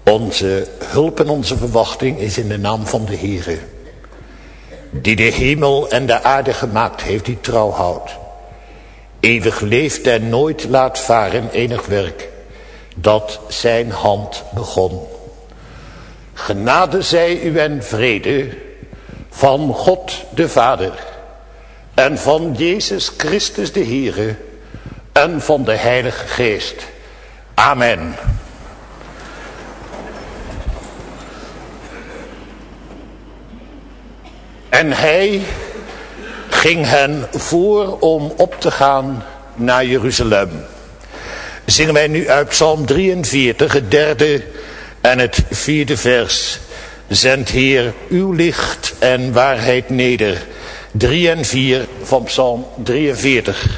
Onze hulp en onze verwachting is in de naam van de Heere, die de hemel en de aarde gemaakt heeft, die trouw houdt, eeuwig leeft en nooit laat varen enig werk dat zijn hand begon. Genade zij u en vrede van God de Vader en van Jezus Christus de Heere en van de Heilige Geest. Amen. En hij ging hen voor om op te gaan naar Jeruzalem. Zingen wij nu uit Psalm 43, het 3e en het 4e vers. Zend Heer uw licht en waarheid neder. 3 en 4 van Psalm 43.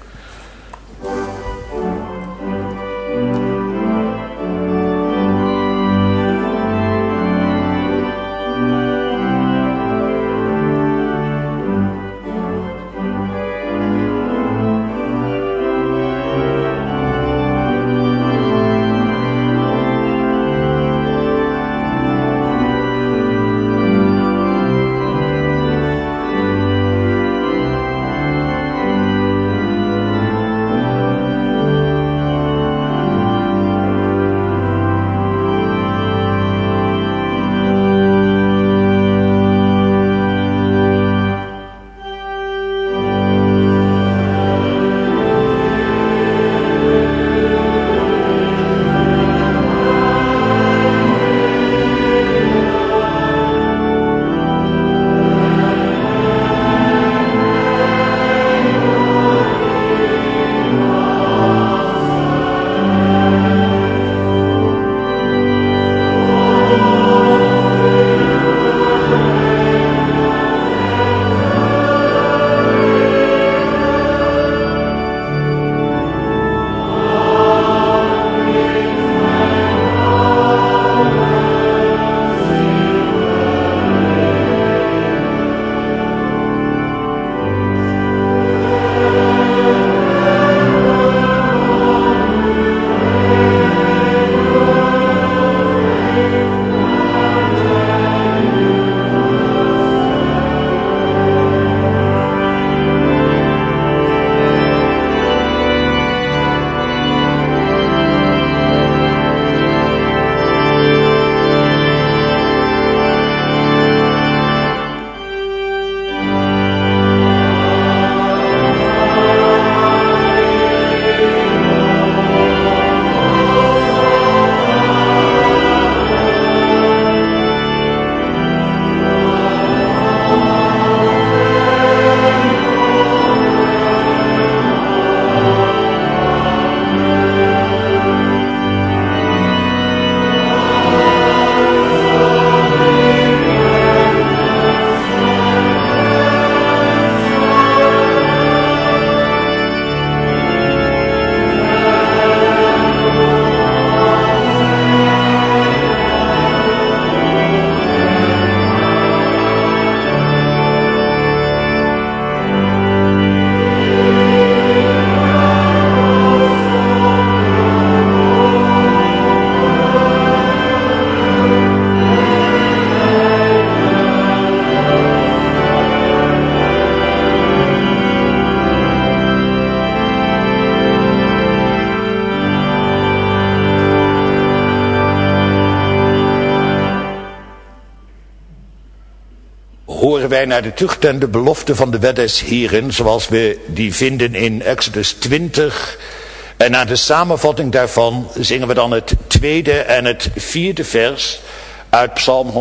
Horen wij naar de tucht en de belofte van de wet des Heren, zoals we die vinden in Exodus 20. En naar de samenvatting daarvan zingen we dan het 2e en het 4e vers uit Psalm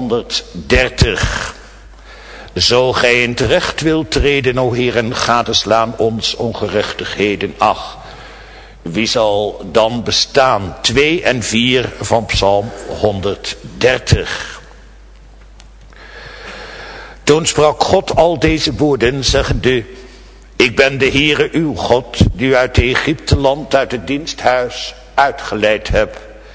130. Zo gij in terecht wilt treden, o Heeren, gadeslaan ons ongerechtigheden. Ach, wie zal dan bestaan? 2 en 4 van Psalm 130. Toen sprak God al deze woorden, zeggende: Ik ben de Heere uw God, die u uit Egypteland, uit het diensthuis uitgeleid heb.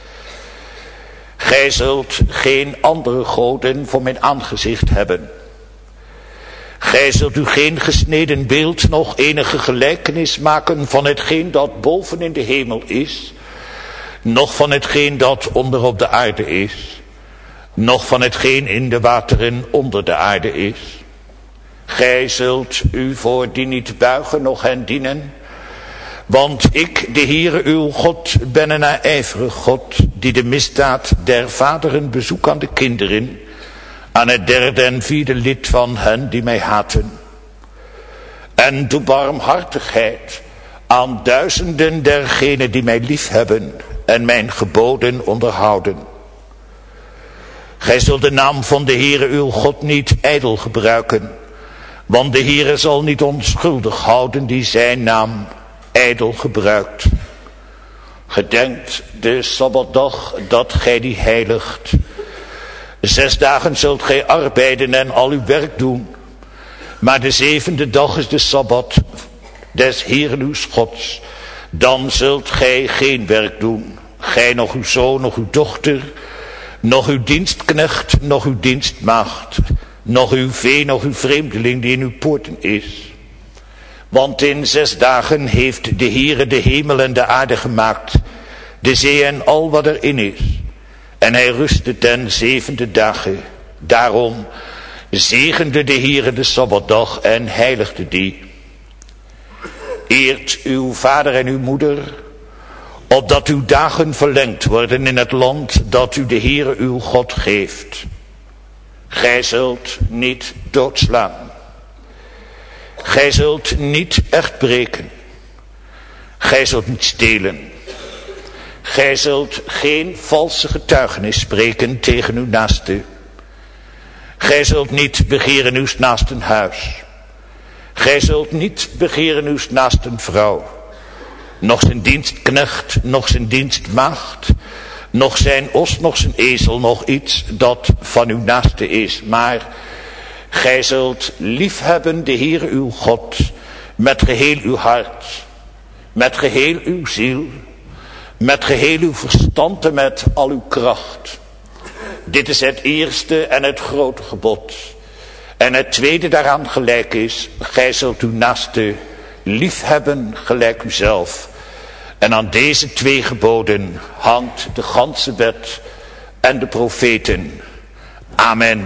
Gij zult geen andere goden voor mijn aangezicht hebben. Gij zult u geen gesneden beeld, noch enige gelijkenis maken van hetgeen dat boven in de hemel is, noch van hetgeen dat onder op de aarde is, noch van hetgeen in de wateren onder de aarde is. Gij zult u voor die niet buigen, noch hen dienen. Want ik, de Heere uw God, ben een naijverige God, die de misdaad der vaderen bezoek aan de kinderen, aan het derde en vierde lid van hen die mij haten. En doe barmhartigheid aan duizenden dergenen die mij liefhebben en mijn geboden onderhouden. Gij zult de naam van de Heere uw God niet ijdel gebruiken, want de Heere zal niet onschuldig houden die zijn naam ijdel gebruikt. Gedenkt de Sabbatdag dat gij die heiligt. 6 dagen zult gij arbeiden en al uw werk doen. Maar de 7e dag is de Sabbat des Heeren uw Gods. Dan zult gij geen werk doen. Gij, nog uw zoon, nog uw dochter, nog uw dienstknecht, nog uw dienstmaagd, nog uw vee, nog uw vreemdeling die in uw poorten is. Want in 6 dagen heeft de Heere de hemel en de aarde gemaakt, de zee en al wat erin is. En hij rustte ten 7e dagen. Daarom zegende de Heere de Sabbatdag en heiligde die. Eert uw vader en uw moeder, opdat uw dagen verlengd worden in het land dat u de Heere uw God geeft. Gij zult niet doodslaan. Gij zult niet echt breken. Gij zult niet stelen. Gij zult geen valse getuigenis spreken tegen uw naaste. Gij zult niet begeren uw naasten huis. Gij zult niet begeren uw naasten vrouw. Nog zijn dienstknecht, nog zijn dienstmaagd, nog zijn os, nog zijn ezel, nog iets dat van uw naaste is. Maar gij zult liefhebben de Heere uw God met geheel uw hart, met geheel uw ziel, met geheel uw verstand en met al uw kracht. Dit is het eerste en het grote gebod. En het tweede daaraan gelijk is, gij zult uw naaste liefhebben gelijk uzelf. En aan deze 2 geboden hangt de ganse wet en de profeten. Amen.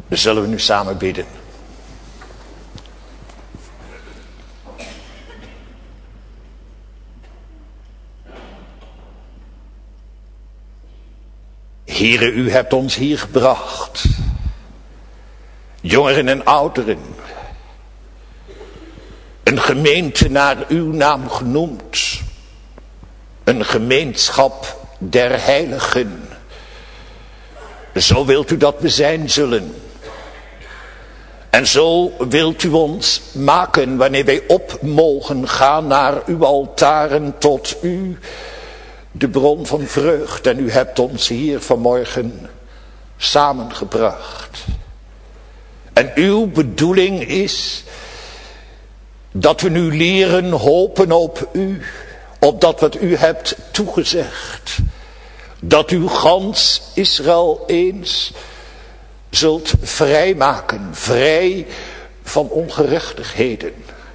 Zullen we nu samen bidden. Heere, u hebt ons hier gebracht. Jongeren en ouderen. Een gemeente naar uw naam genoemd. Een gemeenschap der heiligen. Zo wilt u dat we zijn zullen. En zo wilt u ons maken wanneer wij op mogen gaan naar uw altaren tot u, de bron van vreugde. En u hebt ons hier vanmorgen samengebracht. En uw bedoeling is dat we nu leren hopen op u, op dat wat u hebt toegezegd. Dat u gans Israël eens zult vrijmaken, vrij van ongerechtigheden.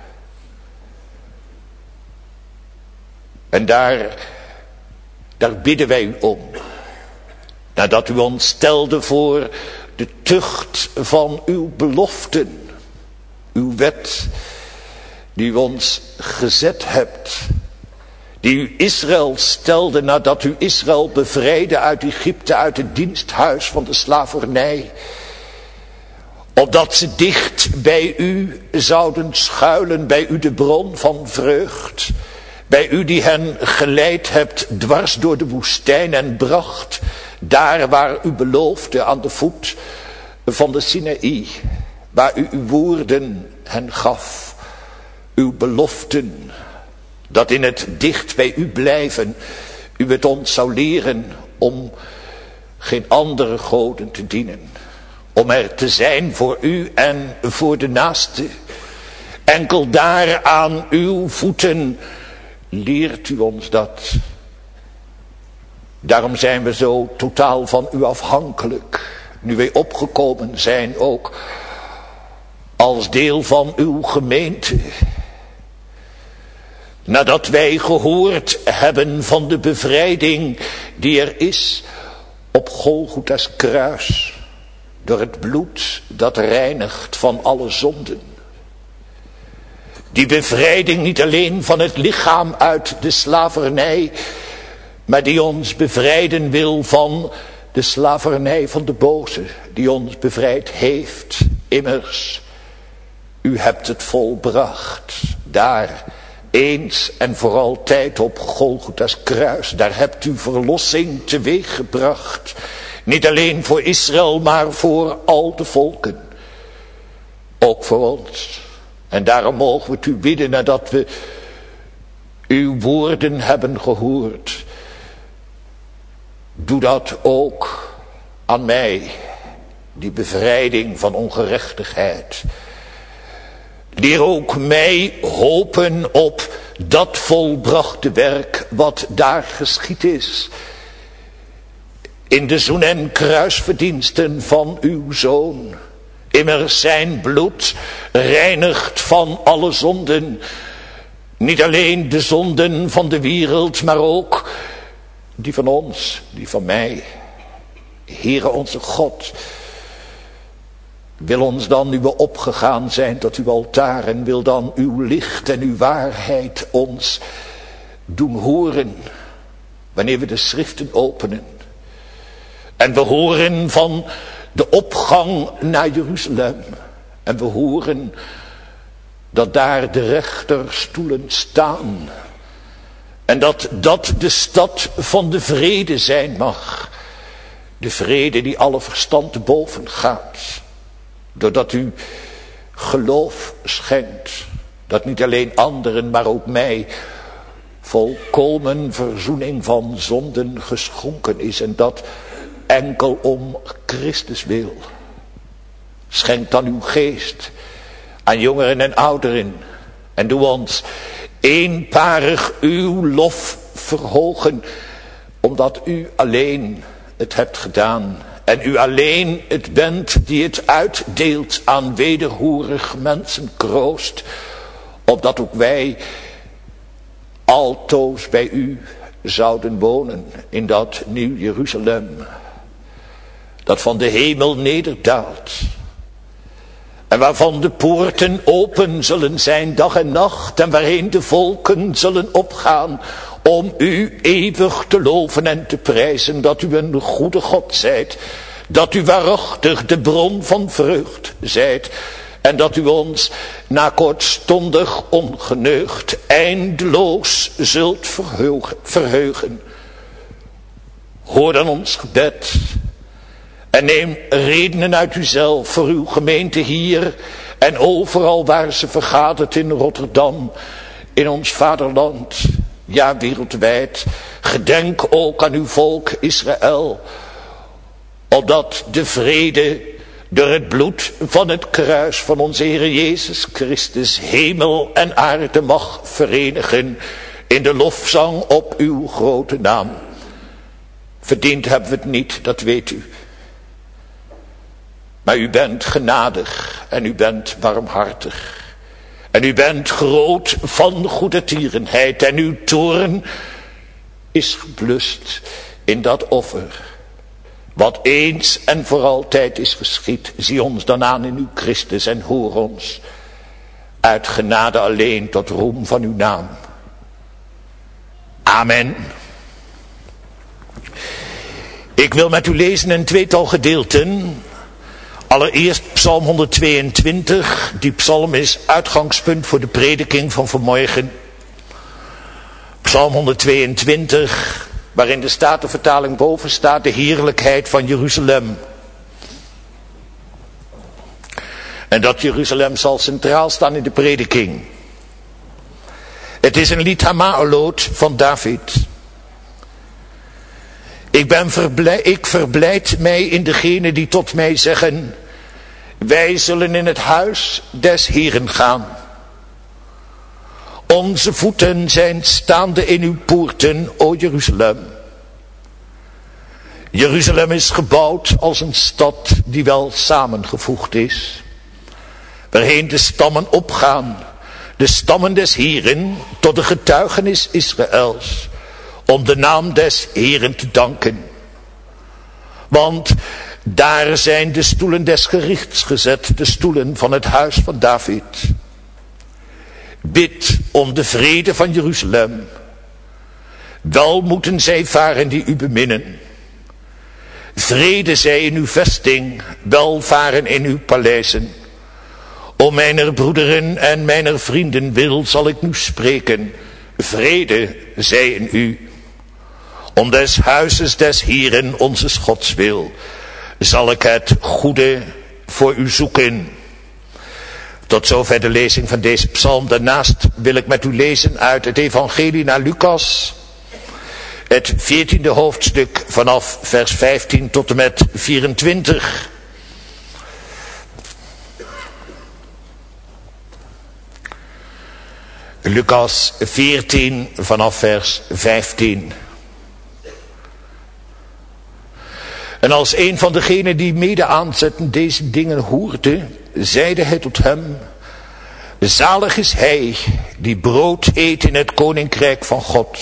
En daar bidden wij u om. Nadat u ons stelde voor de tucht van uw beloften, uw wet die u ons gezet hebt, die u Israël stelde nadat u Israël bevrijdde uit Egypte, uit het diensthuis van de slavernij. Opdat ze dicht bij u zouden schuilen, bij u de bron van vreugd. Bij u die hen geleid hebt dwars door de woestijn en bracht daar waar u beloofde aan de voet van de Sinaï. Waar u uw woorden hen gaf, uw beloften. Dat in het dicht bij u blijven, u het ons zou leren om geen andere goden te dienen. Om er te zijn voor u en voor de naaste. Enkel daar aan uw voeten leert u ons dat. Daarom zijn we zo totaal van u afhankelijk. Nu wij opgekomen zijn ook als deel van uw gemeente. Nadat wij gehoord hebben van de bevrijding die er is op Golgotha's kruis. Door het bloed dat reinigt van alle zonden. Die bevrijding niet alleen van het lichaam uit de slavernij, maar die ons bevrijden wil van de slavernij van de boze. Die ons bevrijd heeft. Immers, u hebt het volbracht. Daar, eens en voor altijd op Golgotha's kruis. Daar hebt u verlossing teweeggebracht. Niet alleen voor Israël, maar voor al de volken. Ook voor ons. En daarom mogen we het u bidden nadat we uw woorden hebben gehoord. Doe dat ook aan mij. Die bevrijding van ongerechtigheid. Leer ook mij hopen op dat volbrachte werk wat daar geschied is. In de zoen- en kruisverdiensten van uw Zoon. Immers zijn bloed reinigt van alle zonden. Niet alleen de zonden van de wereld, maar ook die van ons, die van mij. Heere onze God, wil ons dan, nu we opgegaan zijn tot uw altaar, en wil dan uw licht en uw waarheid ons doen horen, wanneer we de schriften openen. En we horen van de opgang naar Jeruzalem. En we horen dat daar de rechterstoelen staan. En dat de stad van de vrede zijn mag. De vrede die alle verstand te boven gaat. Doordat u geloof schenkt. Dat niet alleen anderen, maar ook mij volkomen verzoening van zonden geschonken is. En dat enkel om Christus wil. Schenk dan uw geest aan jongeren en ouderen. En doe ons eenparig uw lof verhogen. Omdat u alleen het hebt gedaan. En u alleen het bent die het uitdeelt aan wederhoerig mensen kroost. Opdat ook wij altoos bij u zouden wonen in dat nieuw Jeruzalem. Dat van de hemel nederdaalt. En waarvan de poorten open zullen zijn dag en nacht. En waarheen de volken zullen opgaan om u eeuwig te loven en te prijzen. Dat u een goede God zijt. Dat u waarachtig de bron van vreugd zijt. En dat u ons na kortstondig ongeneugd eindeloos zult verheugen. Hoor dan ons gebed. En neem redenen uit uzelf voor uw gemeente hier en overal waar ze vergadert in Rotterdam, in ons vaderland, ja wereldwijd. Gedenk ook aan uw volk Israël, opdat de vrede door het bloed van het kruis van onze Heer Jezus Christus hemel en aarde mag verenigen in de lofzang op uw grote naam. Verdiend hebben we het niet, dat weet u. Maar u bent genadig en u bent warmhartig. En u bent groot van goede tierenheid. En uw toorn is geblust in dat offer. Wat eens en voor altijd is geschied. Zie ons dan aan in uw Christus en hoor ons. Uit genade alleen tot roem van uw naam. Amen. Ik wil met u lezen een tweetal gedeelten. Allereerst Psalm 122. Die psalm is uitgangspunt voor de prediking van vanmorgen. Psalm 122, waarin de Statenvertaling boven staat, de heerlijkheid van Jeruzalem. En dat Jeruzalem zal centraal staan in de prediking. Het is een lied Hama'alot van David. Ik verblijd mij in degene die tot mij zeggen: wij zullen in het huis des Heeren gaan. Onze voeten zijn staande in uw poorten, o Jeruzalem. Jeruzalem is gebouwd als een stad die wel samengevoegd is, waarheen de stammen opgaan, de stammen des Heeren, tot de getuigenis Israëls, om de naam des Heeren te danken. Want daar zijn de stoelen des gerichts gezet, de stoelen van het huis van David. Bid om de vrede van Jeruzalem. Wel moeten zij varen die u beminnen. Vrede zij in uw vesting, welvaren in uw paleizen. Om mijner broederen en mijner vrienden wil zal ik nu spreken. Vrede zij in u. Om des huizes des Heeren, onze Gods wil, zal ik het goede voor u zoeken. Tot zover de lezing van deze psalm. Daarnaast wil ik met u lezen uit het evangelie naar Lucas. Het 14e hoofdstuk vanaf vers 15 tot en met 24. Lucas 14 vanaf vers 15. En als een van degenen die mede aanzetten deze dingen hoorde, zeide hij tot hem: zalig is hij die brood eet in het koninkrijk van God.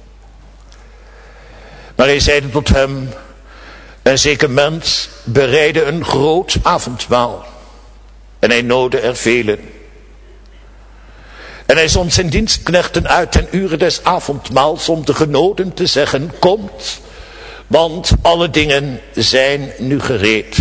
Maar hij zeide tot hem: een zeker mens bereidde een groot avondmaal, en hij noodde er velen. En hij zond zijn dienstknechten uit ten uren des avondmaals om de genoden te zeggen: komt, want alle dingen zijn nu gereed.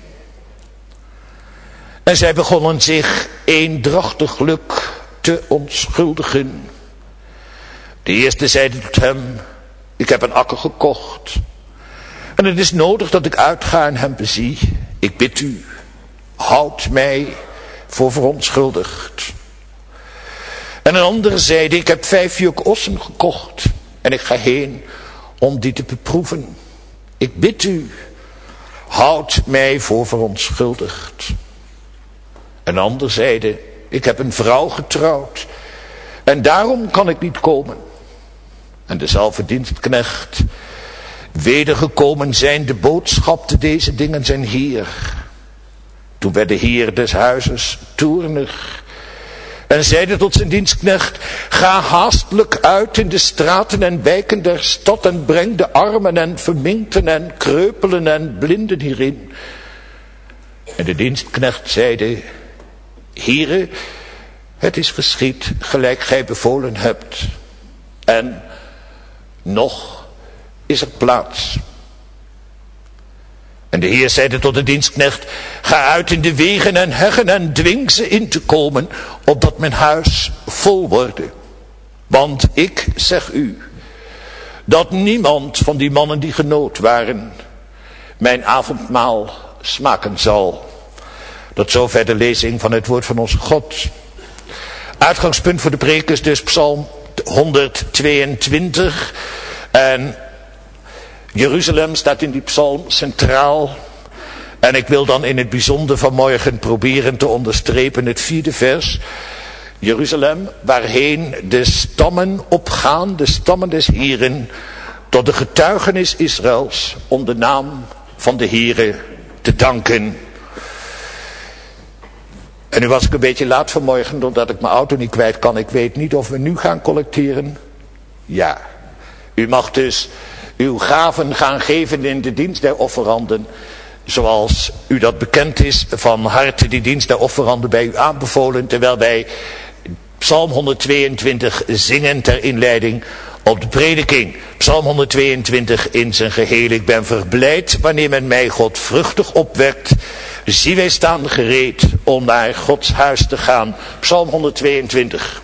En zij begonnen zich eendrachtiglijk te onschuldigen. De eerste zeide tot hem: ik heb een akker gekocht, en het is nodig dat ik uitga en hem bezie. Ik bid u, houd mij voor verontschuldigd. En een andere zeide: ik heb 5 juk ossen gekocht, en ik ga heen om die te beproeven. Ik bid u, houd mij voor verontschuldigd. Een ander zeide: ik heb een vrouw getrouwd, en daarom kan ik niet komen. En dezelfde dienstknecht, wedergekomen zijn, de boodschapte deze dingen zijn heer. Toen werd de heer des huizes toornig en zeide tot zijn dienstknecht: ga haastelijk uit in de straten en wijken der stad en breng de armen en verminkten en kreupelen en blinden hierin. En de dienstknecht zeide: Heere, het is geschied gelijk gij bevolen hebt. En nog is er plaats. En de Heer zeide tot de dienstknecht, ga uit in de wegen en heggen en dwing ze in te komen, opdat mijn huis vol worden. Want ik zeg u, dat niemand van die mannen die genood waren, mijn avondmaal smaken zal. Tot zover de lezing van het woord van onze God. Uitgangspunt voor de preek is dus Psalm 122. En Jeruzalem staat in die psalm centraal. En ik wil dan in het bijzonder vanmorgen proberen te onderstrepen het 4e vers. Jeruzalem, waarheen de stammen opgaan, de stammen des Heren, tot de getuigenis Israëls, om de naam van de Heere te danken. En nu was ik een beetje laat vanmorgen, doordat ik mijn auto niet kwijt kan. Ik weet niet of we nu gaan collecteren. Ja, u mag dus uw gaven gaan geven in de dienst der offeranden. Zoals u dat bekend is, van harte die dienst der offeranden bij u aanbevolen. Terwijl wij Psalm 122 zingen ter inleiding op de prediking. Psalm 122 in zijn geheel. Ik ben verblijd wanneer men mij godvruchtig opwekt. Zie, wij staan gereed om naar Gods huis te gaan. Psalm 122.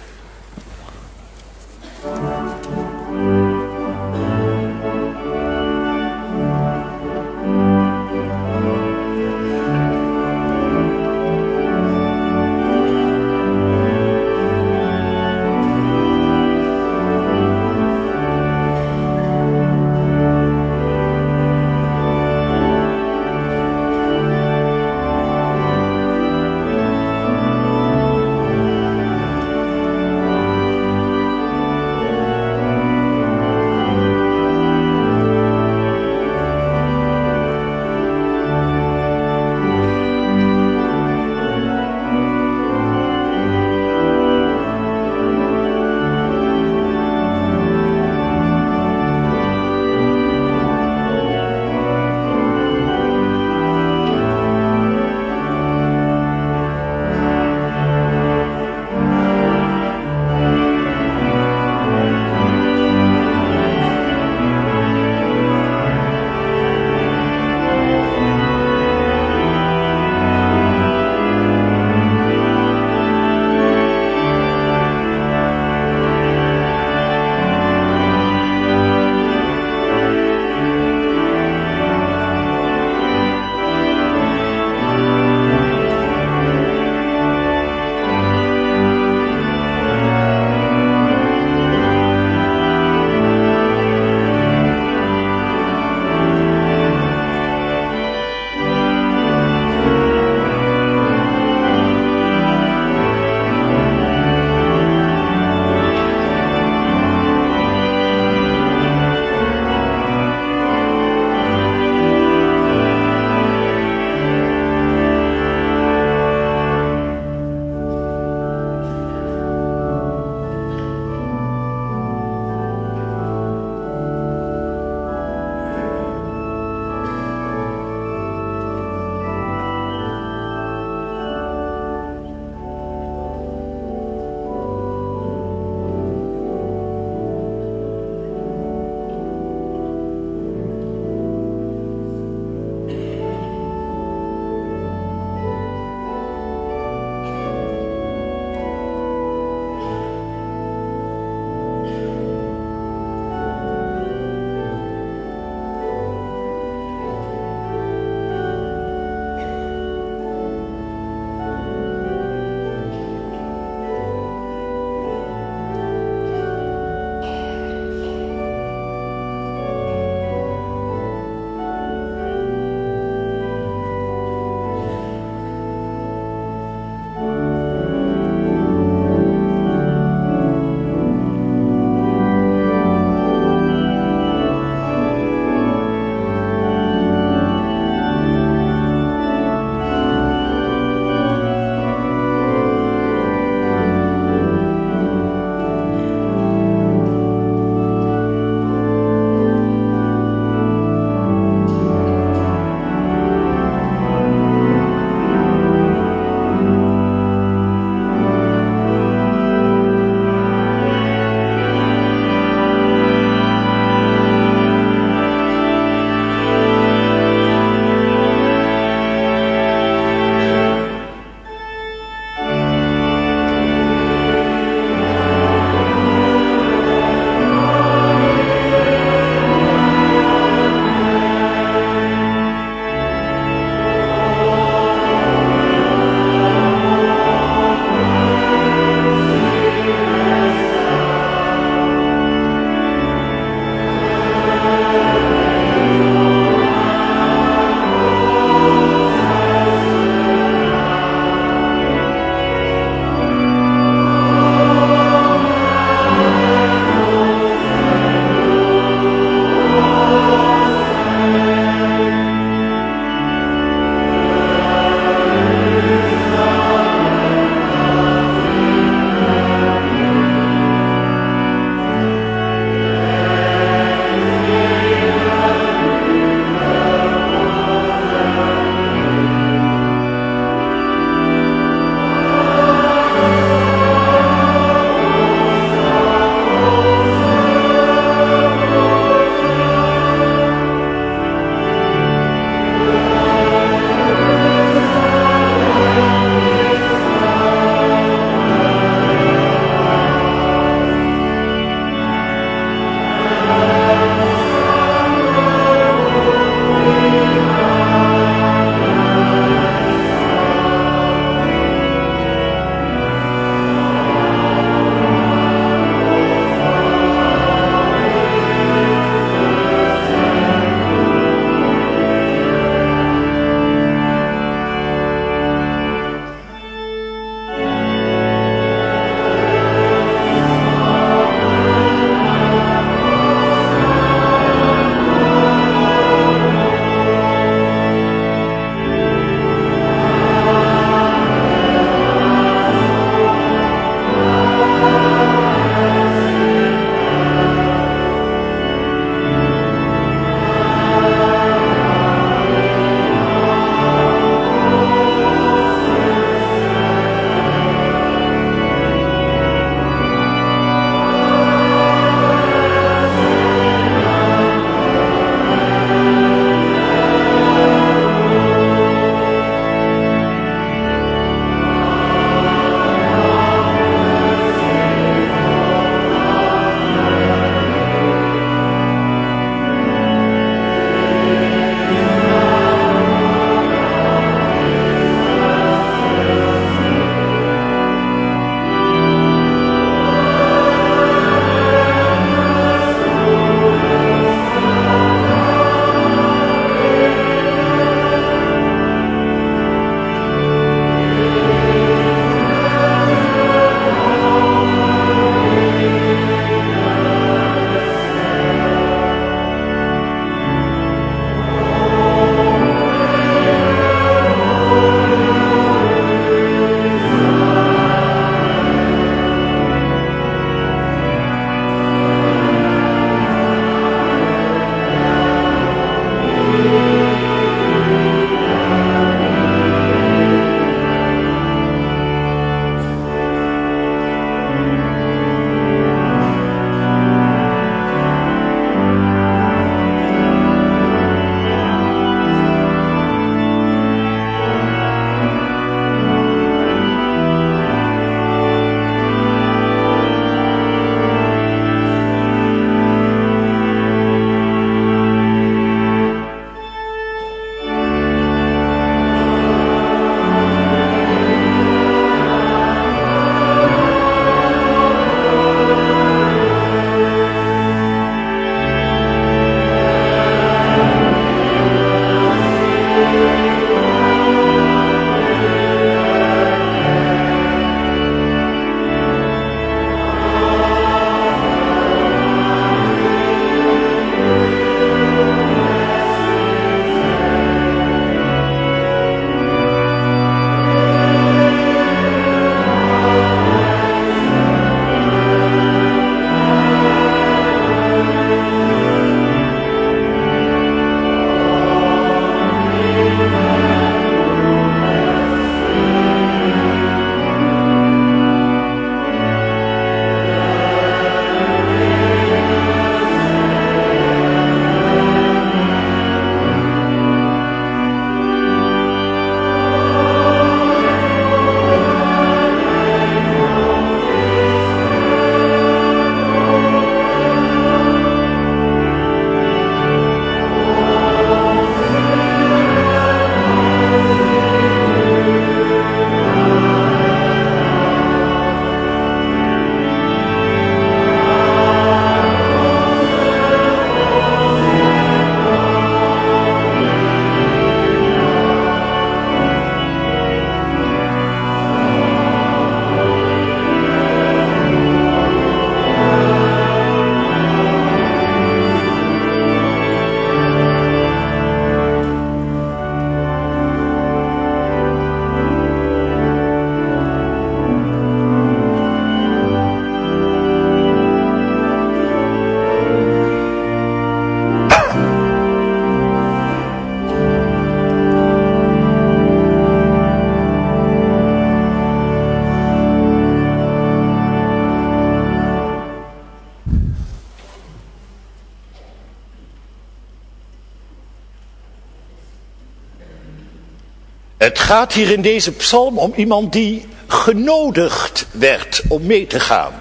Het gaat hier in deze psalm om iemand die genodigd werd om mee te gaan.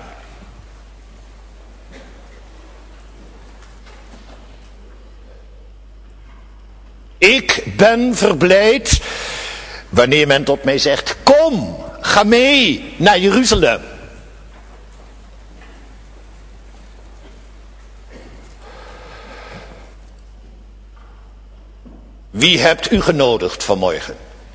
Ik ben verblijd wanneer men tot mij zegt: kom, ga mee naar Jeruzalem. Wie hebt u genodigd vanmorgen?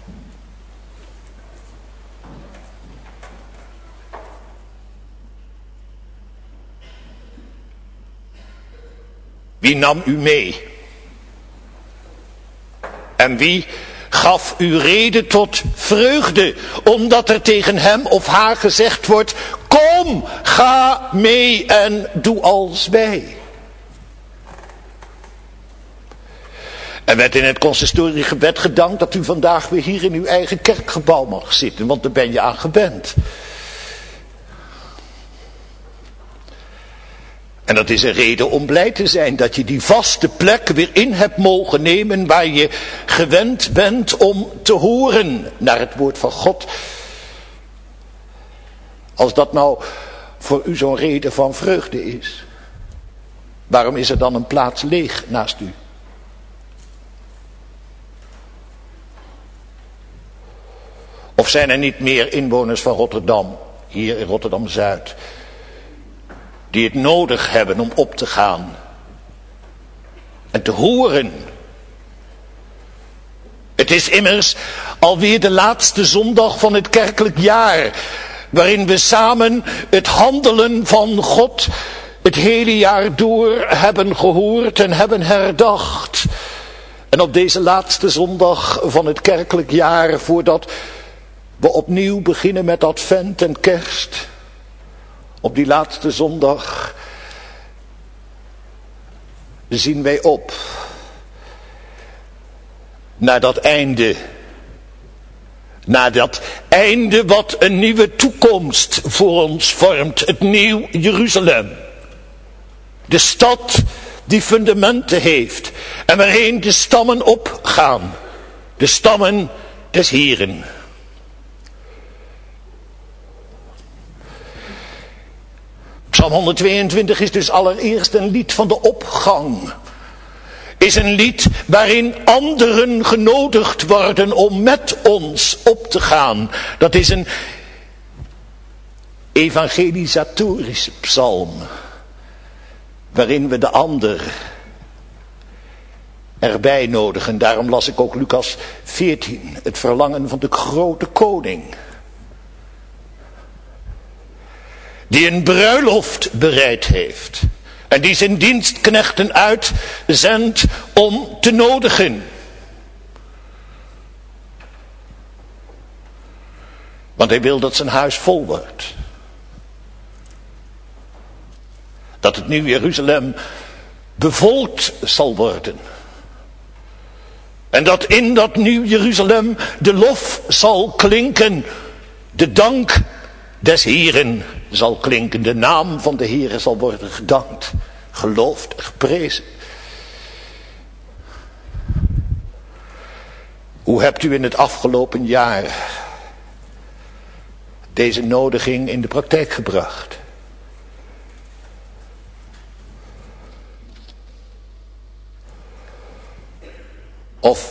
Wie nam u mee? En wie gaf u reden tot vreugde, omdat er tegen hem of haar gezegd wordt: kom, ga mee en doe als wij. Er werd in het consistoriegebed gedankt dat u vandaag weer hier in uw eigen kerkgebouw mag zitten, want daar ben je aan gewend. En dat is een reden om blij te zijn dat je die vaste plek weer in hebt mogen nemen waar je gewend bent om te horen naar het woord van God. Als dat nou voor u zo'n reden van vreugde is, waarom is er dan een plaats leeg naast u? Of zijn er niet meer inwoners van Rotterdam, hier in Rotterdam-Zuid, die het nodig hebben om op te gaan en te horen? Het is immers alweer de laatste zondag van het kerkelijk jaar, waarin we samen het handelen van God het hele jaar door hebben gehoord en hebben herdacht. En op deze laatste zondag van het kerkelijk jaar, voordat we opnieuw beginnen met Advent en Kerst, op die laatste zondag zien wij op naar dat einde. Naar dat einde wat een nieuwe toekomst voor ons vormt. Het nieuw Jeruzalem. De stad die fundamenten heeft en waarheen de stammen opgaan. De stammen des Heren. Psalm 122 is dus allereerst een lied van de opgang. Is een lied waarin anderen genodigd worden om met ons op te gaan. Dat is een evangelisatorische psalm, waarin we de ander erbij nodigen. Daarom las ik ook Lucas 14, het verlangen van de grote koning, die een bruiloft bereid heeft en die zijn dienstknechten uitzendt om te nodigen. Want hij wil dat zijn huis vol wordt. Dat het nieuw Jeruzalem bevolkt zal worden. En dat in dat nieuw Jeruzalem de lof zal klinken, de dank des Heren zal klinken, de naam van de Heere zal worden gedankt, geloofd en geprezen. Hoe hebt u in het afgelopen jaar deze nodiging in de praktijk gebracht? Of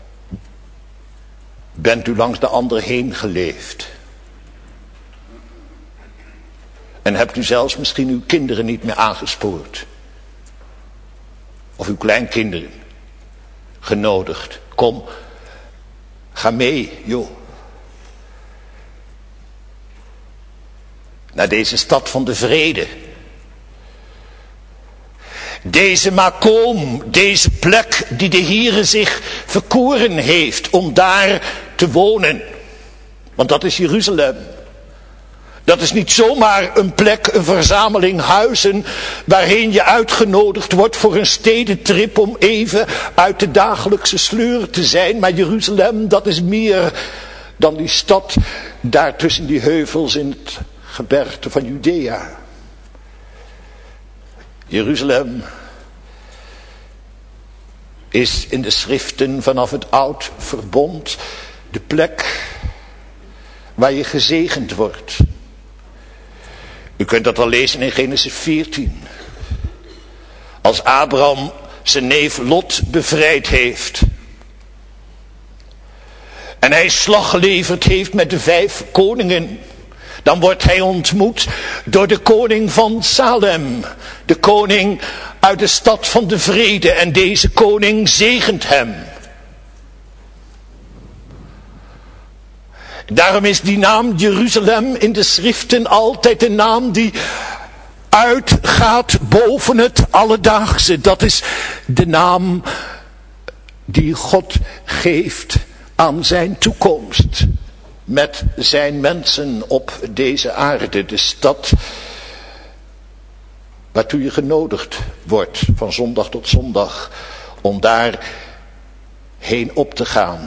bent u langs de ander heen geleefd? En hebt u zelfs misschien uw kinderen niet meer aangespoord? Of uw kleinkinderen genodigd? Kom, ga mee, joh. Naar deze stad van de vrede. Deze makom, deze plek die de Heere zich verkoren heeft om daar te wonen. Want dat is Jeruzalem. Dat is niet zomaar een plek, een verzameling huizen waarheen je uitgenodigd wordt voor een stedentrip om even uit de dagelijkse sleur te zijn. Maar Jeruzalem, dat is meer dan die stad daar tussen die heuvels in het gebergte van Judea. Jeruzalem is in de schriften vanaf het oud verbond De plek waar je gezegend wordt. U kunt dat al lezen in Genesis 14. Als Abraham zijn neef Lot bevrijd heeft. En hij slag geleverd heeft met de 5 koningen. Dan wordt hij ontmoet door de koning van Salem. De koning uit de stad van de vrede. En deze koning zegent hem. Daarom is die naam Jeruzalem in de schriften altijd een naam die uitgaat boven het alledaagse. Dat is de naam die God geeft aan zijn toekomst. Met zijn mensen op deze aarde. De stad waartoe je genodigd wordt van zondag tot zondag. Om daar heen op te gaan.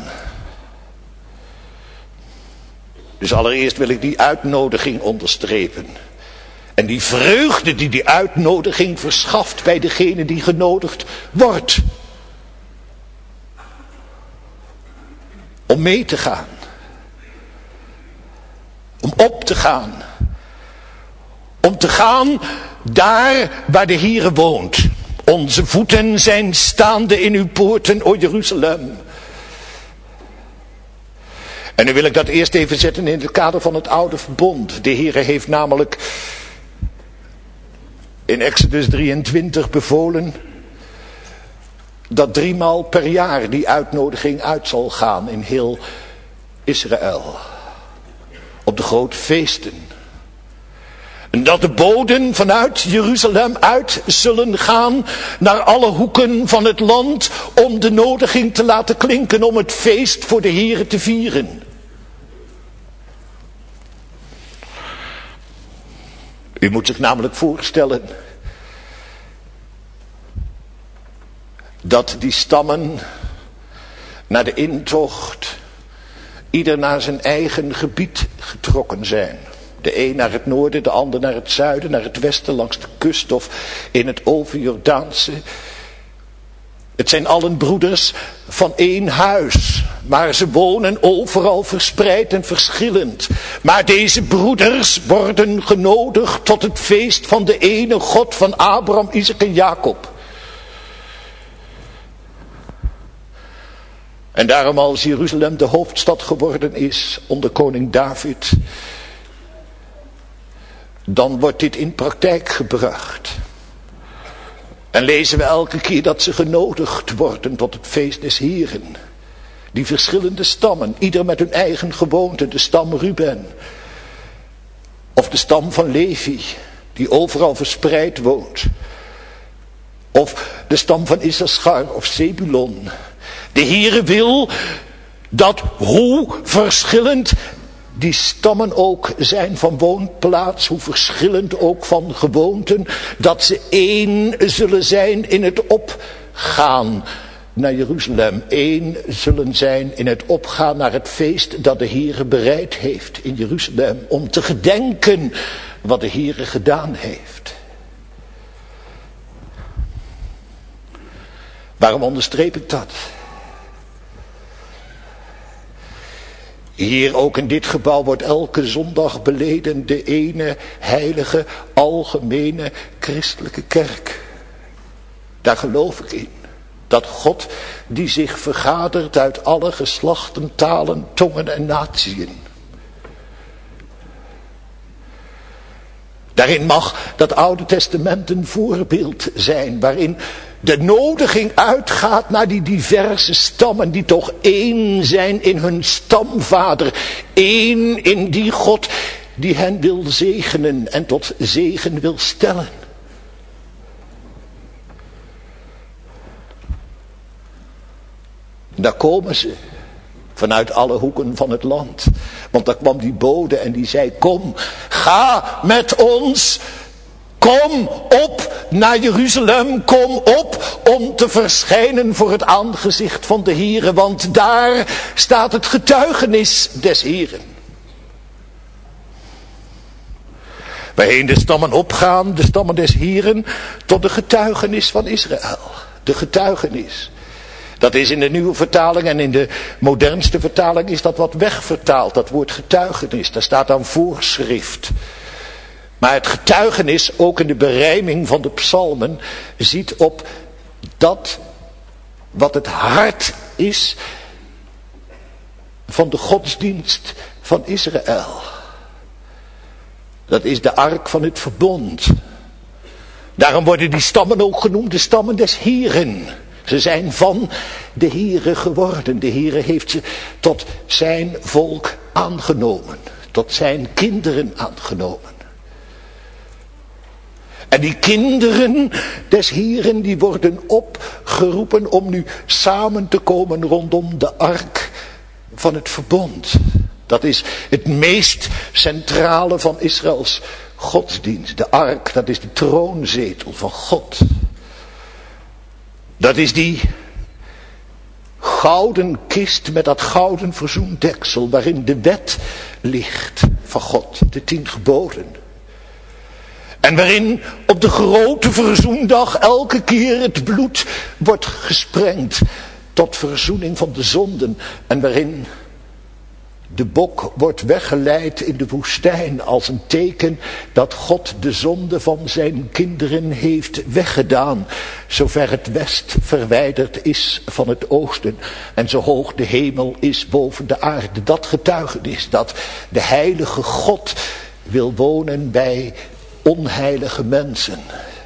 Dus allereerst wil ik die uitnodiging onderstrepen. En die vreugde die uitnodiging verschaft bij degene die genodigd wordt. Om mee te gaan. Om op te gaan. Om te gaan daar waar de Heere woont. Onze voeten zijn staande in uw poorten, o Jeruzalem. En nu wil ik dat eerst even zetten in het kader van het oude verbond. De Heere heeft namelijk in Exodus 23 bevolen dat 3 maal per jaar die uitnodiging uit zal gaan in heel Israël. Op de grote feesten. En dat de boden vanuit Jeruzalem uit zullen gaan naar alle hoeken van het land om de nodiging te laten klinken om het feest voor de Heere te vieren. U moet zich namelijk voorstellen dat die stammen naar de intocht ieder naar zijn eigen gebied getrokken zijn. De een naar het noorden, de ander naar het zuiden, naar het westen, langs de kust of in het overjordaanse. Het zijn allen broeders van één huis, maar ze wonen overal verspreid en verschillend. Maar deze broeders worden genodigd tot het feest van de ene God van Abraham, Isaac en Jacob. En daarom als Jeruzalem de hoofdstad geworden is onder koning David, dan wordt dit in praktijk gebracht. En lezen we elke keer dat ze genodigd worden tot het feest des Heeren. Die verschillende stammen, ieder met hun eigen gewoonte, de stam Ruben. Of de stam van Levi, die overal verspreid woont. Of de stam van Issachar of Zebulon. De Heere wil dat hoe verschillend die stammen ook zijn van woonplaats, hoe verschillend ook van gewoonten, dat ze één zullen zijn in het opgaan naar Jeruzalem. Eén zullen zijn in het opgaan naar het feest dat de Heere bereid heeft in Jeruzalem. Om te gedenken wat de Heere gedaan heeft. Waarom onderstreep ik dat? Hier ook in dit gebouw wordt elke zondag beleden de ene heilige, algemene, christelijke kerk. Daar geloof ik in. Dat God die zich vergadert uit alle geslachten, talen, tongen en natieën. Daarin mag dat Oude Testament een voorbeeld zijn waarin de nodiging uitgaat naar die diverse stammen die toch één zijn in hun stamvader. Één in die God die hen wil zegenen en tot zegen wil stellen. Daar komen ze vanuit alle hoeken van het land. Want daar kwam die bode en die zei: kom, ga met ons. Kom op naar Jeruzalem, kom op om te verschijnen voor het aangezicht van de Heere. Want daar staat het getuigenis des Heeren. Waarheen de stammen opgaan, de stammen des Heeren, tot de getuigenis van Israël. De getuigenis. Dat is in de nieuwe vertaling en in de modernste vertaling is dat wat wegvertaald. Dat woord getuigenis, daar staat dan voorschrift. Maar het getuigenis, ook in de berijming van de psalmen, ziet op dat wat het hart is van de godsdienst van Israël. Dat is de ark van het verbond. Daarom worden die stammen ook genoemd de stammen des Heeren. Ze zijn van de Heere geworden. De Heere heeft ze tot zijn volk aangenomen. Tot zijn kinderen aangenomen. En die kinderen des Heeren die worden opgeroepen om nu samen te komen rondom de ark van het verbond. Dat is het meest centrale van Israëls godsdienst. De ark, dat is de troonzetel van God. Dat is die gouden kist met dat gouden verzoendeksel waarin de wet ligt van God, de 10 geboden. En waarin op de grote verzoendag elke keer het bloed wordt gesprengd tot verzoening van de zonden. En waarin de bok wordt weggeleid in de woestijn als een teken dat God de zonde van zijn kinderen heeft weggedaan. Zover het west verwijderd is van het oosten en zo hoog de hemel is boven de aarde. Dat getuigenis dat de heilige God wil wonen bij onheilige mensen.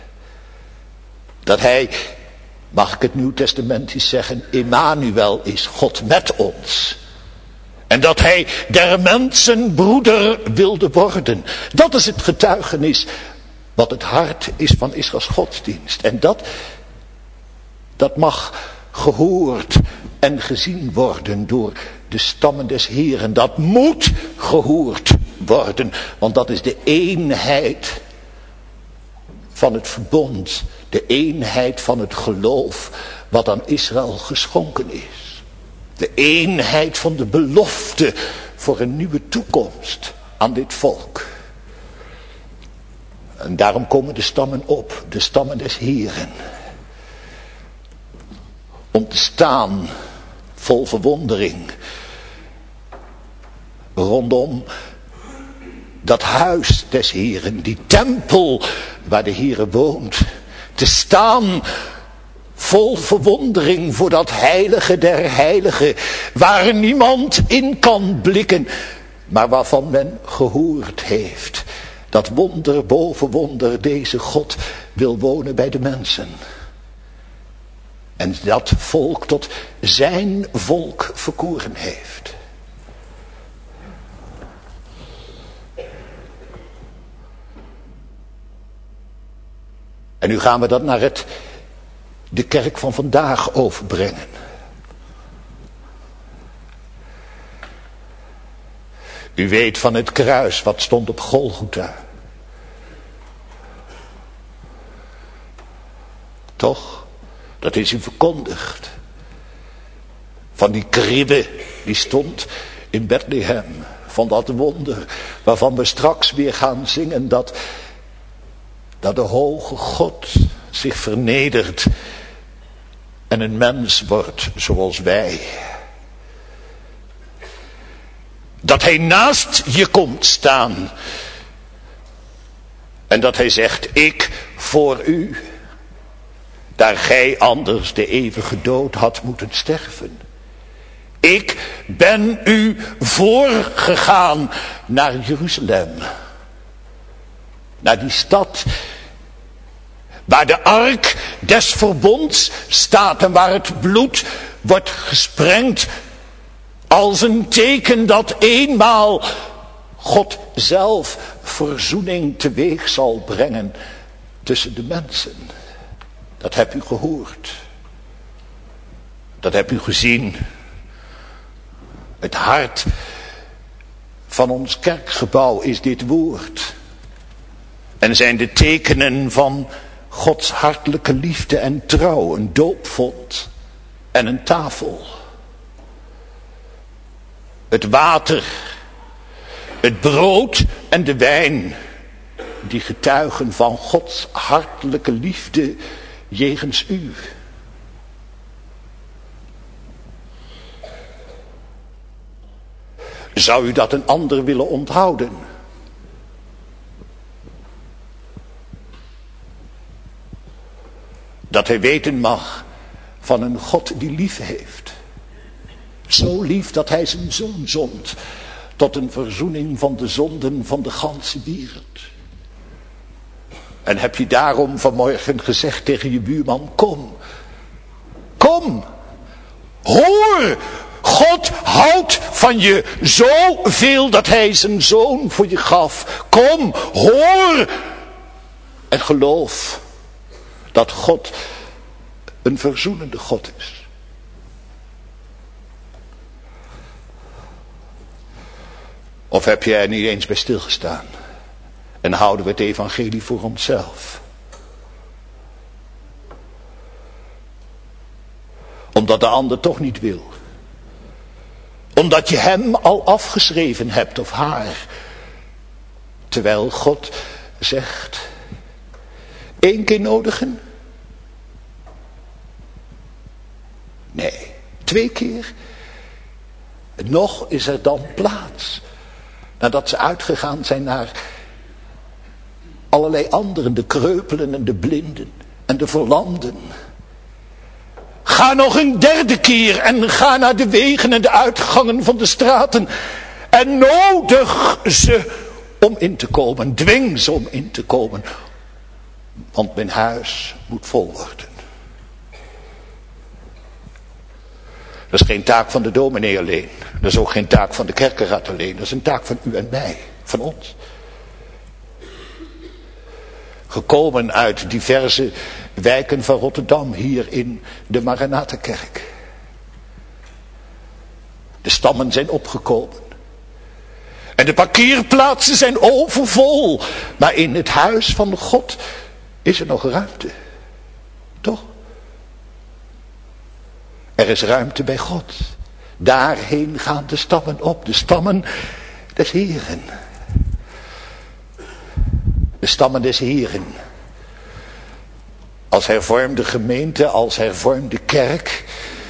Dat hij, mag ik het Nieuw Testamentisch zeggen, Emmanuel is, God met ons. En dat hij der mensen broeder wilde worden. Dat is het getuigenis wat het hart is van Israëls godsdienst. En dat mag gehoord en gezien worden door de stammen des Heeren. Dat moet gehoord worden. Want dat is de eenheid van het verbond. De eenheid van het geloof wat aan Israël geschonken is. De eenheid van de belofte voor een nieuwe toekomst aan dit volk. En daarom komen de stammen op, de stammen des Heeren. Om te staan vol verwondering rondom dat huis des Heeren, die tempel waar de Heere woont. Te staan vol verwondering voor dat heilige der heiligen, waar niemand in kan blikken, maar waarvan men gehoord heeft. Dat wonder boven wonder, deze God wil wonen bij de mensen. En dat volk tot zijn volk verkoren heeft. En nu gaan we dat naar de kerk van vandaag overbrengen. U weet van het kruis wat stond op Golgotha. Toch? Dat is u verkondigd. Van die kribbe die stond in Bethlehem. Van dat wonder waarvan we straks weer gaan zingen. Dat de hoge God zich vernedert en een mens wordt zoals wij. Dat hij naast je komt staan. En dat hij zegt, ik voor u. Daar gij anders de eeuwige dood had moeten sterven. Ik ben u voorgegaan naar Jeruzalem. Naar die stad waar de ark des verbonds staat en waar het bloed wordt gesprengd als een teken dat eenmaal God zelf verzoening teweeg zal brengen tussen de mensen. Dat hebt u gehoord. Dat hebt u gezien. Het hart van ons kerkgebouw is dit woord. En zijn de tekenen van Gods hartelijke liefde en trouw, een doopvont en een tafel. Het water, het brood en de wijn, die getuigen van Gods hartelijke liefde jegens u. Zou u dat een ander willen onthouden? Dat hij weten mag van een God die lief heeft. Zo lief dat hij zijn zoon zond tot een verzoening van de zonden van de ganse wereld. En heb je daarom vanmorgen gezegd tegen je buurman, kom, kom, hoor, God houdt van je zoveel dat hij zijn zoon voor je gaf. Kom, hoor en geloof dat God een verzoenende God is. Of heb je er niet eens bij stilgestaan? En houden we het evangelie voor onszelf? Omdat de ander toch niet wil. Omdat je hem al afgeschreven hebt of haar. Terwijl God zegt, 1 keer nodigen? Nee, 2 keer. Nog is er dan plaats. Nadat ze uitgegaan zijn naar allerlei anderen, de kreupelen en de blinden en de verlamden. Ga nog een 3e keer en ga naar de wegen en de uitgangen van de straten. En nodig ze om in te komen, dwing ze om in te komen. Want mijn huis moet vol worden. Dat is geen taak van de dominee alleen. Dat is ook geen taak van de kerkenraad alleen. Dat is een taak van u en mij, van ons. Gekomen uit diverse wijken van Rotterdam, hier in de Maranatha-kerk. De stammen zijn opgekomen. En de parkeerplaatsen zijn overvol. Maar in het huis van God is er nog ruimte. Toch? Er is ruimte bij God. Daarheen gaan de stammen op. De stammen des Heeren. De stammen des Heeren. Als hervormde gemeente, als hervormde kerk,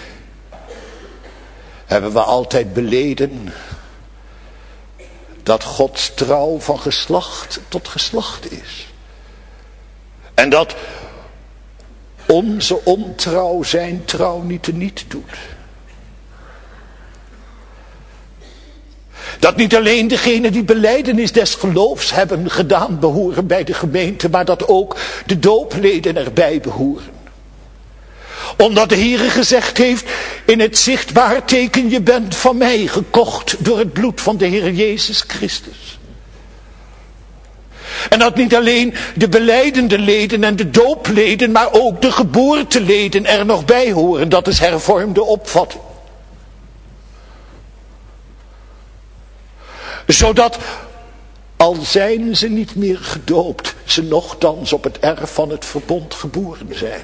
hebben we altijd beleden dat Gods trouw van geslacht tot geslacht is. En dat onze ontrouw zijn trouw niet teniet doet. Dat niet alleen degenen die belijdenis des geloofs hebben gedaan behoren bij de gemeente, maar dat ook de doopleden erbij behoren. Omdat de Heere gezegd heeft, in het zichtbaar teken, je bent van mij gekocht door het bloed van de Heer Jezus Christus. En dat niet alleen de belijdende leden en de doopleden, maar ook de geboorteleden er nog bij horen. Dat is hervormde opvatting. Zodat, al zijn ze niet meer gedoopt, ze nochtans op het erf van het verbond geboren zijn.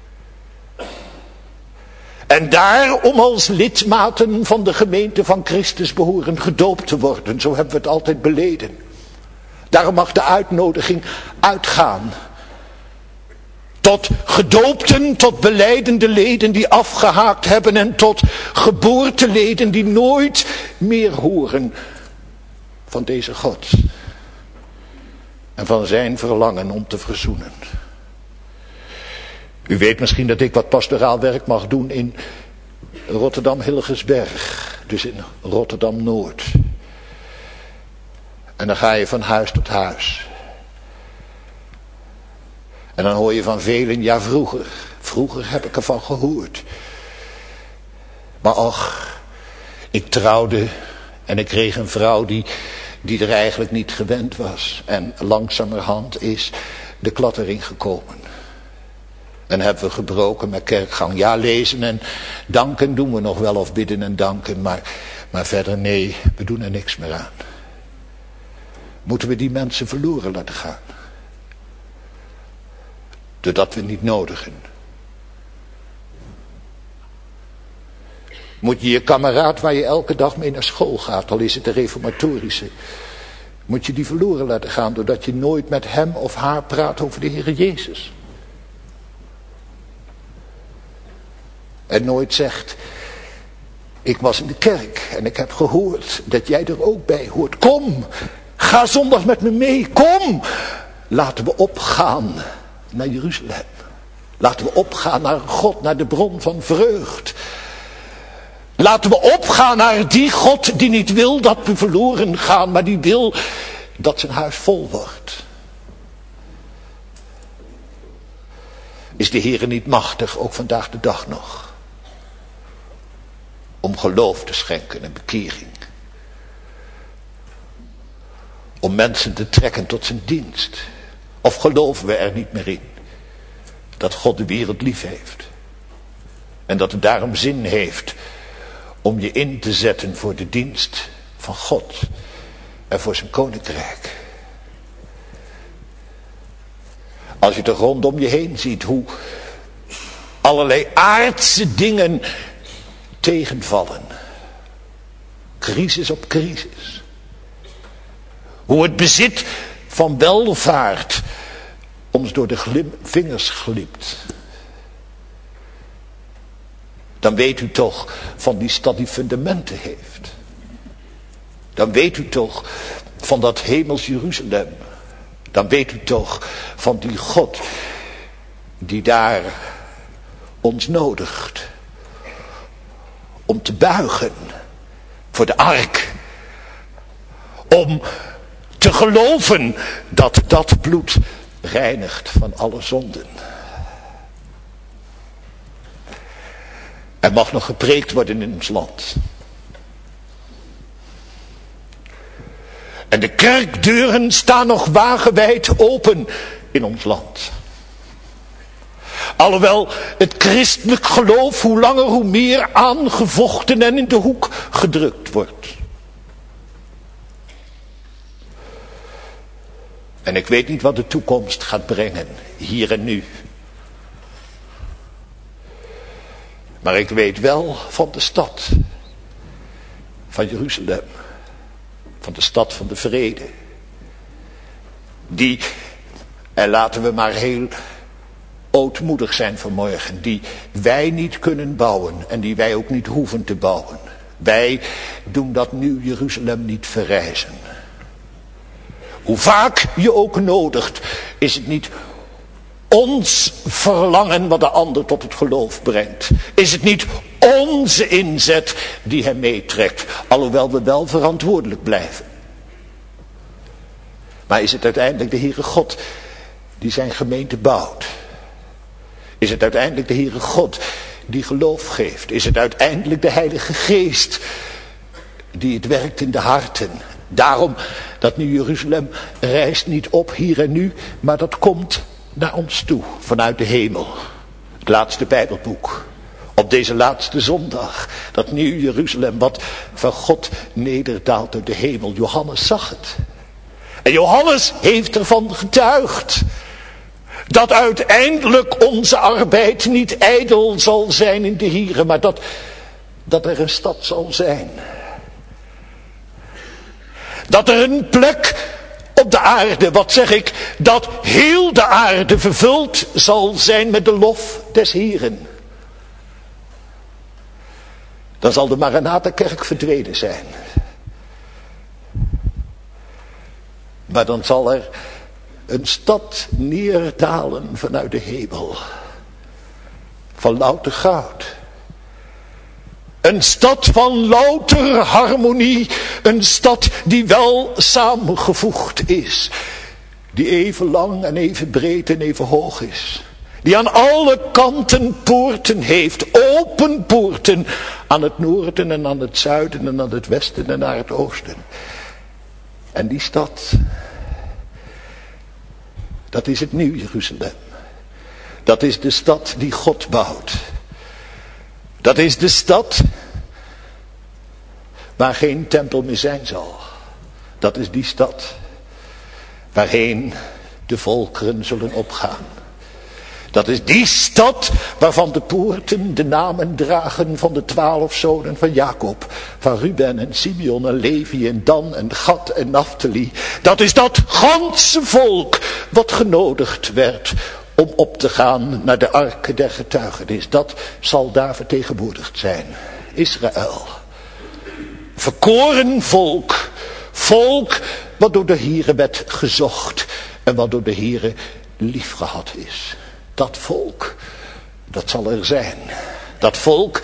En daarom als lidmaten van de gemeente van Christus behoren gedoopt te worden. Zo hebben we het altijd beleden. Daarom mag de uitnodiging uitgaan. Tot gedoopten, tot belijdende leden die afgehaakt hebben en tot geboorteleden die nooit meer horen van deze God. En van zijn verlangen om te verzoenen. U weet misschien dat ik wat pastoraal werk mag doen in Rotterdam-Hillegersberg. Dus in Rotterdam-Noord. En dan ga je van huis tot huis. En dan hoor je van velen, ja vroeger heb ik ervan gehoord. Maar och, ik trouwde en ik kreeg een vrouw die er eigenlijk niet gewend was. En langzamerhand is de klad erin gekomen. En hebben we gebroken met kerkgang. Ja, lezen en danken doen we nog wel, of bidden en danken. Maar verder nee, we doen er niks meer aan. Moeten we die mensen verloren laten gaan? Doordat we niet nodigen. Moet je je kameraad waar je elke dag mee naar school gaat, al is het de reformatorische, moet je die verloren laten gaan doordat je nooit met hem of haar praat over de Heere Jezus. En nooit zegt, Ik was in de kerk en ik heb gehoord dat jij er ook bij hoort. Kom, ga zondag met me mee, kom. Laten we opgaan naar Jeruzalem. Laten we opgaan naar God, naar de bron van vreugd. Laten we opgaan naar die God die niet wil dat we verloren gaan, maar die wil dat zijn huis vol wordt. Is de Heere niet machtig, ook vandaag de dag nog, om geloof te schenken en bekering? Om mensen te trekken tot zijn dienst? Of geloven we er niet meer in dat God de wereld lief heeft? En dat het daarom zin heeft om je in te zetten voor de dienst van God en voor zijn koninkrijk. Als je er rondom je heen ziet hoe allerlei aardse dingen tegenvallen. Crisis op crisis. Hoe het bezit van welvaart ons door de vingers glipt. Dan weet u toch van die stad die fundamenten heeft. Dan weet u toch van dat hemels Jeruzalem. Dan weet u toch van die God die daar ons nodigt om te buigen voor de ark. Om te geloven dat dat bloed reinigt van alle zonden. Er mag nog gepreekt worden in ons land. En de kerkdeuren staan nog wagenwijd open in ons land. Alhoewel het christelijk geloof hoe langer hoe meer aangevochten en in de hoek gedrukt wordt. En ik weet niet wat de toekomst gaat brengen, hier en nu. Maar ik weet wel van de stad, van Jeruzalem, van de stad van de vrede. Die, en laten we maar heel ootmoedig zijn vanmorgen, die wij niet kunnen bouwen en die wij ook niet hoeven te bouwen. Wij doen dat nu Jeruzalem niet verrijzen. Hoe vaak je ook nodigt, is het niet ons verlangen wat de ander tot het geloof brengt. Is het niet onze inzet die hem meetrekt, alhoewel we wel verantwoordelijk blijven. Maar is het uiteindelijk de Heere God die zijn gemeente bouwt? Is het uiteindelijk de Heere God die geloof geeft? Is het uiteindelijk de Heilige Geest die het werkt in de harten? Daarom dat nu Jeruzalem reist niet op hier en nu, maar dat komt naar ons toe vanuit de hemel. Het laatste Bijbelboek. Op deze laatste zondag. Dat nieuw Jeruzalem wat van God nederdaalt uit de hemel. Johannes zag het. En Johannes heeft ervan getuigd. Dat uiteindelijk onze arbeid niet ijdel zal zijn in de Here. Maar dat er een stad zal zijn. Dat er een plek op de aarde, wat zeg ik, dat heel de aarde vervuld zal zijn met de lof des Heeren. Dan zal de Maranatha-kerk verdwenen zijn. Maar dan zal er een stad neerdalen vanuit de hemel. Van louter goud. Een stad van louter harmonie. Een stad die wel samengevoegd is. Die even lang en even breed en even hoog is. Die aan alle kanten poorten heeft. Open poorten. Aan het noorden en aan het zuiden en aan het westen en naar het oosten. En die stad. Dat is het nieuw Jeruzalem. Dat is de stad die God bouwt. Dat is de stad waar geen tempel meer zijn zal. Dat is die stad waarheen de volkeren zullen opgaan. Dat is die stad waarvan de poorten de namen dragen van de 12 zonen van Jacob. Van Ruben en Simeon en Levi en Dan en Gad en Naphtali. Dat is dat ganse volk wat genodigd werd om op te gaan naar de arken der getuigenis. Dat zal daar vertegenwoordigd zijn. Israël. Verkoren volk. Volk wat door de Heere werd gezocht. En wat door de Heere liefgehad is. Dat volk, dat zal er zijn. Dat volk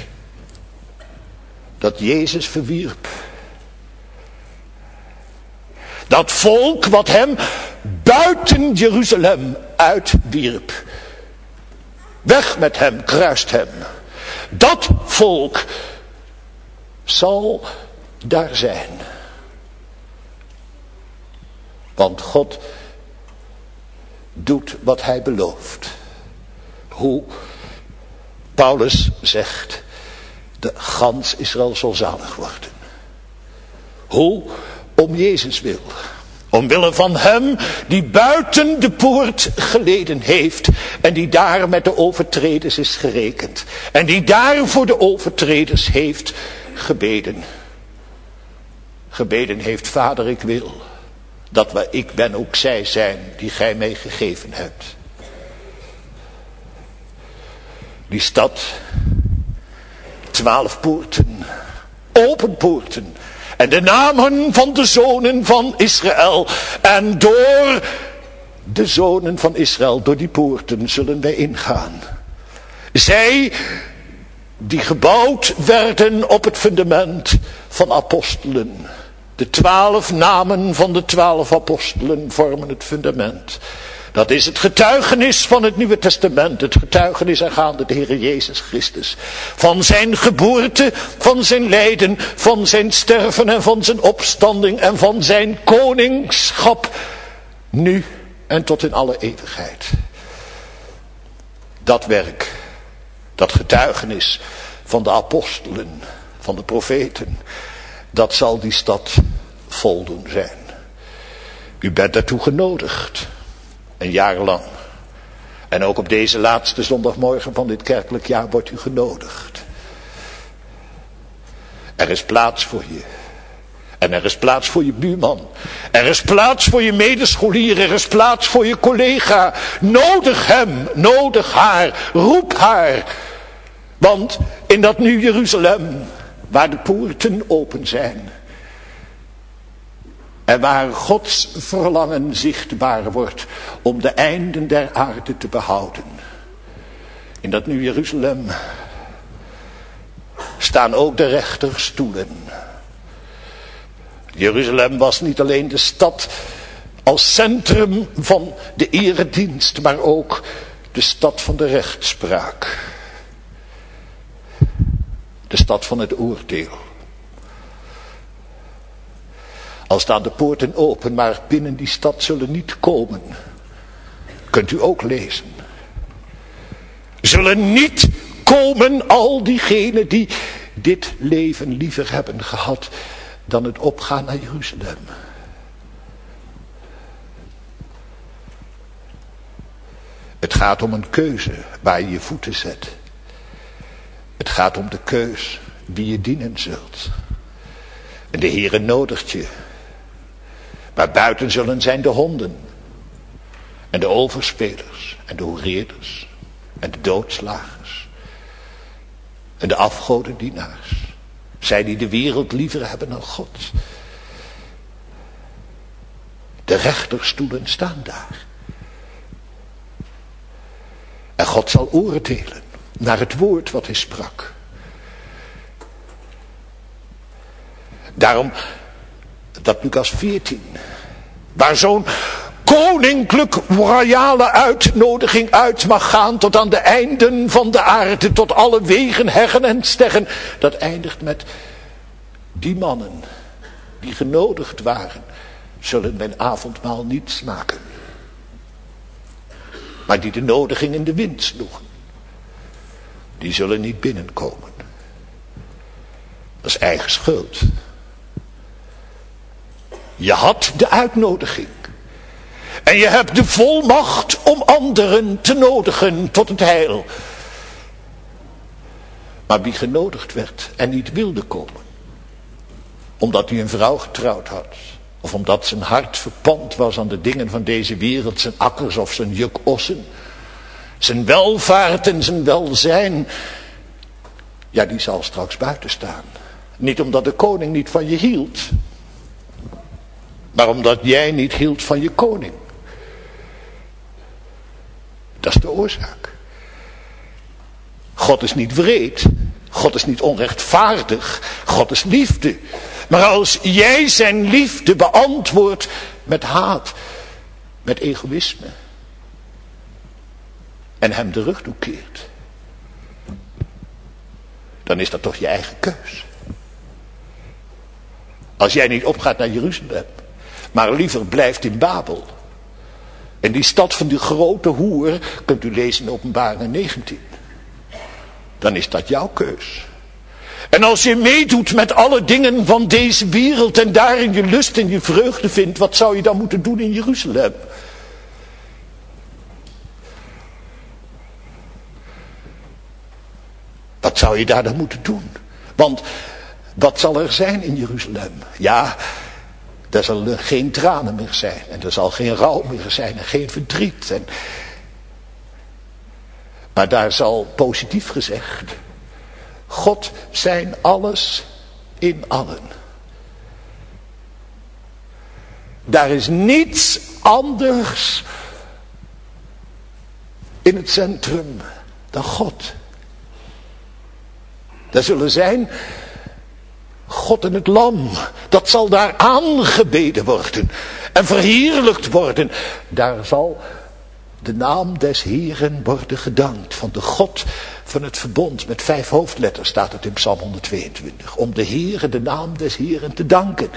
dat Jezus verwierp. Dat volk wat hem buiten Jeruzalem uitwierp. Weg met hem, kruist hem. Dat volk zal daar zijn. Want God doet wat hij belooft. Hoe Paulus zegt, de gans Israël zal zalig worden. Hoe? Om Jezus wil. Omwille van hem die buiten de poort geleden heeft. En die daar met de overtreders is gerekend. En die daar voor de overtreders heeft gebeden. Gebeden heeft: Vader, ik wil dat waar ik ben ook zij zijn die gij mij gegeven hebt. Die stad, 12 poorten, open poorten. En de namen van de zonen van Israël. En door de zonen van Israël, door die poorten zullen wij ingaan. Zij die gebouwd werden op het fundament van apostelen. De 12 namen van de 12 apostelen vormen het fundament. Dat is het getuigenis van het Nieuwe Testament. Het getuigenis aangaande de Heer Jezus Christus. Van zijn geboorte, van zijn lijden, van zijn sterven en van zijn opstanding en van zijn koningschap. Nu en tot in alle eeuwigheid. Dat werk, dat getuigenis van de apostelen, van de profeten. Dat zal die stad voldoen zijn. U bent daartoe genodigd. Een jaar lang. En ook op deze laatste zondagmorgen van dit kerkelijk jaar wordt u genodigd. Er is plaats voor je. En er is plaats voor je buurman. Er is plaats voor je medescholier. Er is plaats voor je collega. Nodig hem, nodig haar, roep haar. Want in dat Nieuw Jeruzalem, waar de poorten open zijn. En waar Gods verlangen zichtbaar wordt om de einden der aarde te behouden. In dat Nieuw Jeruzalem staan ook de rechterstoelen. Jeruzalem was niet alleen de stad als centrum van de eredienst, maar ook de stad van de rechtspraak. De stad van het oordeel. Al staan de poorten open, maar binnen die stad zullen niet komen. Kunt u ook lezen. Zullen niet komen al diegenen die dit leven liever hebben gehad dan het opgaan naar Jeruzalem. Het gaat om een keuze waar je je voeten zet. Het gaat om de keus wie je dienen zult. En de Heere nodigt je. Maar buiten zullen zijn de honden. En de overspelers. En de hoereerders. En de doodslagers. En de afgodendienaars. Zij die de wereld liever hebben dan God. De rechterstoelen staan daar. En God zal oordelen naar het woord wat hij sprak. Daarom dat Lucas 14, waar zo'n koninklijk royale uitnodiging uit mag gaan tot aan de einden van de aarde, tot alle wegen, heggen en steggen, dat eindigt met die mannen die genodigd waren, zullen mijn avondmaal niet smaken, maar die de nodiging in de wind sloegen, die zullen niet binnenkomen. Dat is eigen schuld. Je had de uitnodiging. En je hebt de volmacht om anderen te nodigen tot het heil. Maar wie genodigd werd en niet wilde komen, omdat hij een vrouw getrouwd had, of omdat zijn hart verpand was aan de dingen van deze wereld, zijn akkers of zijn juk ossen, zijn welvaart en zijn welzijn, Ja, die zal straks buiten staan. Niet omdat de koning niet van je hield, maar omdat jij niet hield van je koning. Dat is de oorzaak. God is niet wreed. God is niet onrechtvaardig. God is liefde. Maar als jij zijn liefde beantwoordt met haat, met egoïsme, en hem de rug toekeert, dan is dat toch je eigen keus. Als jij niet opgaat naar Jeruzalem, maar liever blijft in Babel, in die stad van die grote hoer, kunt u lezen in Openbaring 19. Dan is dat jouw keus. En als je meedoet met alle dingen van deze wereld en daarin je lust en je vreugde vindt, wat zou je dan moeten doen in Jeruzalem? Wat zou je daar dan moeten doen? Want wat zal er zijn in Jeruzalem? Ja, er zullen geen tranen meer zijn. En er zal geen rouw meer zijn en geen verdriet. Maar daar zal, positief gezegd, God zijn alles in allen. Daar is niets anders in het centrum dan God. Daar zullen zijn God en het lam. Dat zal daar aangebeden worden en verheerlijkt worden. Daar zal de naam des Heeren worden gedankt. Van de God van het verbond. Met 5 hoofdletters staat het in Psalm 122. Om de Heere, de naam des Heeren te danken.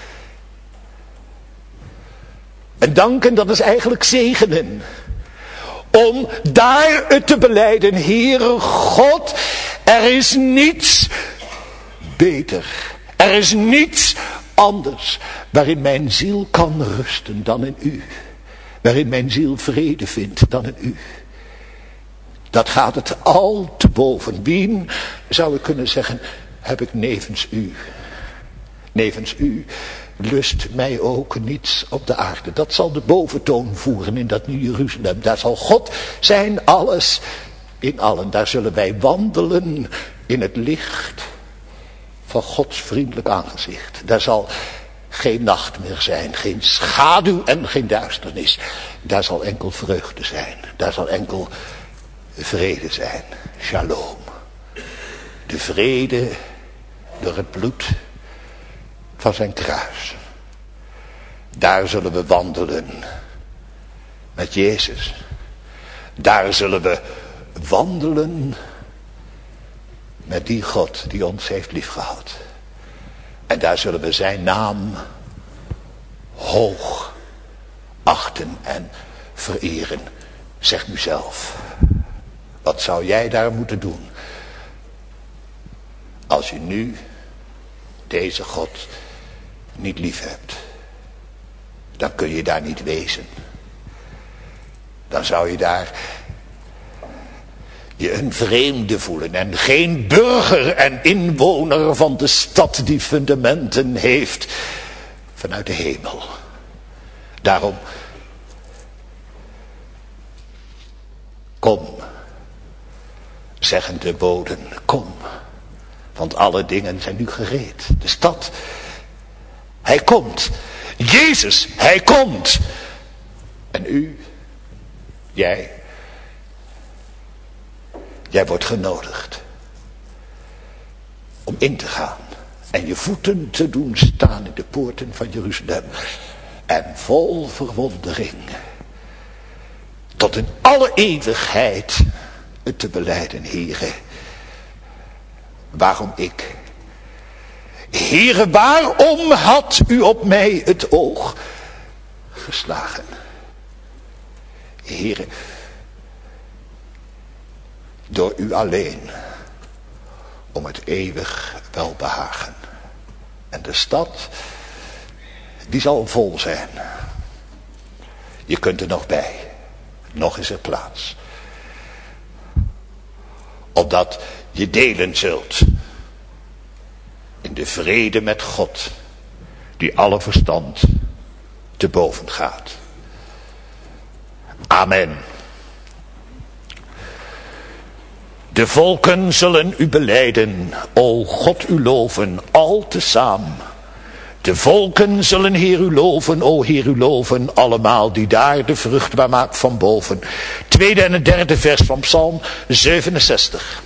En danken, dat is eigenlijk zegenen. Om daar het te belijden. Heere God, er is niets beter. Er is niets anders waarin mijn ziel kan rusten dan in u. Waarin mijn ziel vrede vindt dan in u. Dat gaat het al te boven. Wien, zou ik kunnen zeggen, heb ik nevens u. Nevens u lust mij ook niets op de aarde. Dat zal de boventoon voeren in dat Nieuw Jeruzalem. Daar zal God zijn, alles in allen. Daar zullen wij wandelen in het licht van Gods vriendelijk aangezicht. Daar zal geen nacht meer zijn, geen schaduw en geen duisternis. Daar zal enkel vreugde zijn. Daar zal enkel vrede zijn. Shalom. De vrede door het bloed van zijn kruis. Daar zullen we wandelen met Jezus. Daar zullen we wandelen met die God die ons heeft liefgehad. En daar zullen we zijn naam hoog achten en vereren. Zeg nu zelf, wat zou jij daar moeten doen als je nu deze God niet lief hebt? Dan kun je daar niet wezen. Dan zou je daar je een vreemde voelen en geen burger en inwoner van de stad die fundamenten heeft vanuit de hemel. Daarom, kom, zeggen de boden, kom, want alle dingen zijn nu gereed. De stad, hij komt. Jezus, hij komt. En u, jij wordt genodigd om in te gaan en je voeten te doen staan in de poorten van Jeruzalem en vol verwondering tot in alle eeuwigheid het te belijden, Heere, waarom ik? Heere, waarom had u op mij het oog geslagen? Heere, door u alleen, om het eeuwig welbehagen. En de stad, die zal vol zijn. Je kunt er nog bij. Nog is er plaats. Opdat je delen zult in de vrede met God, die alle verstand te boven gaat. Amen. De volken zullen u belijden, o God u loven, al tezaam. De volken zullen Heer u loven, o Heer u loven, allemaal die daar de vruchtbaar maakt van boven. Tweede en het derde vers van Psalm 67.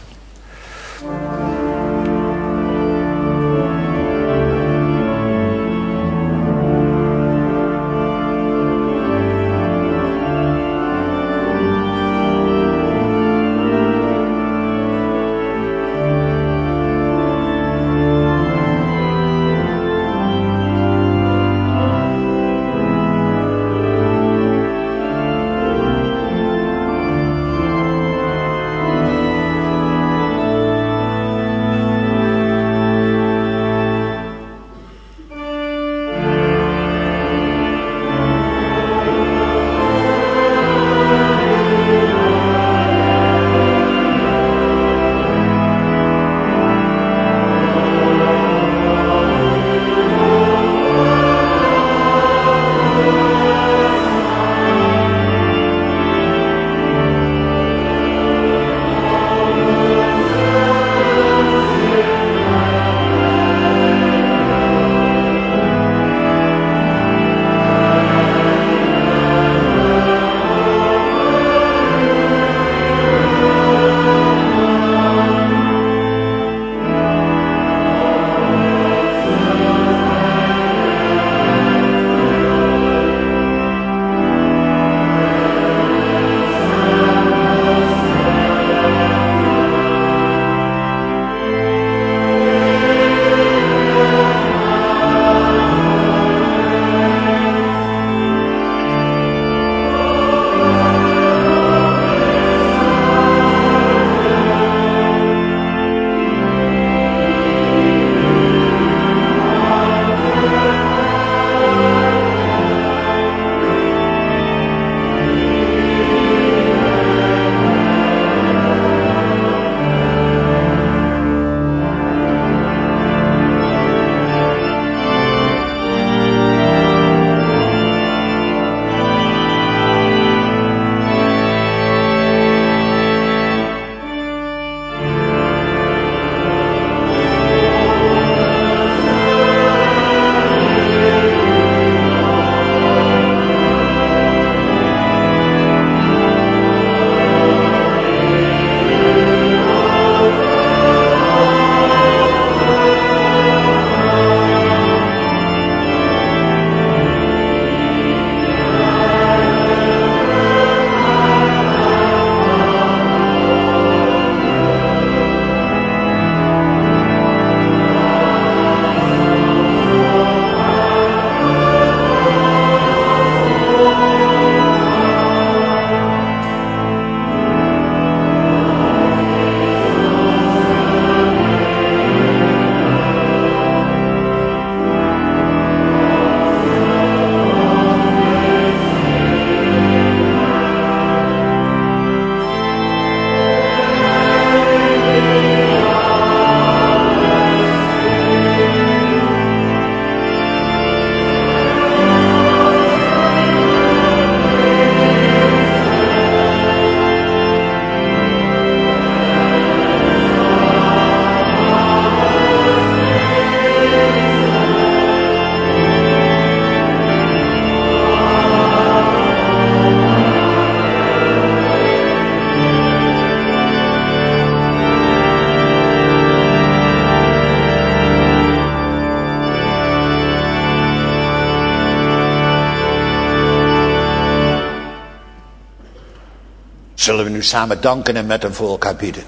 Zullen we nu samen danken en met hem voor elkaar bidden.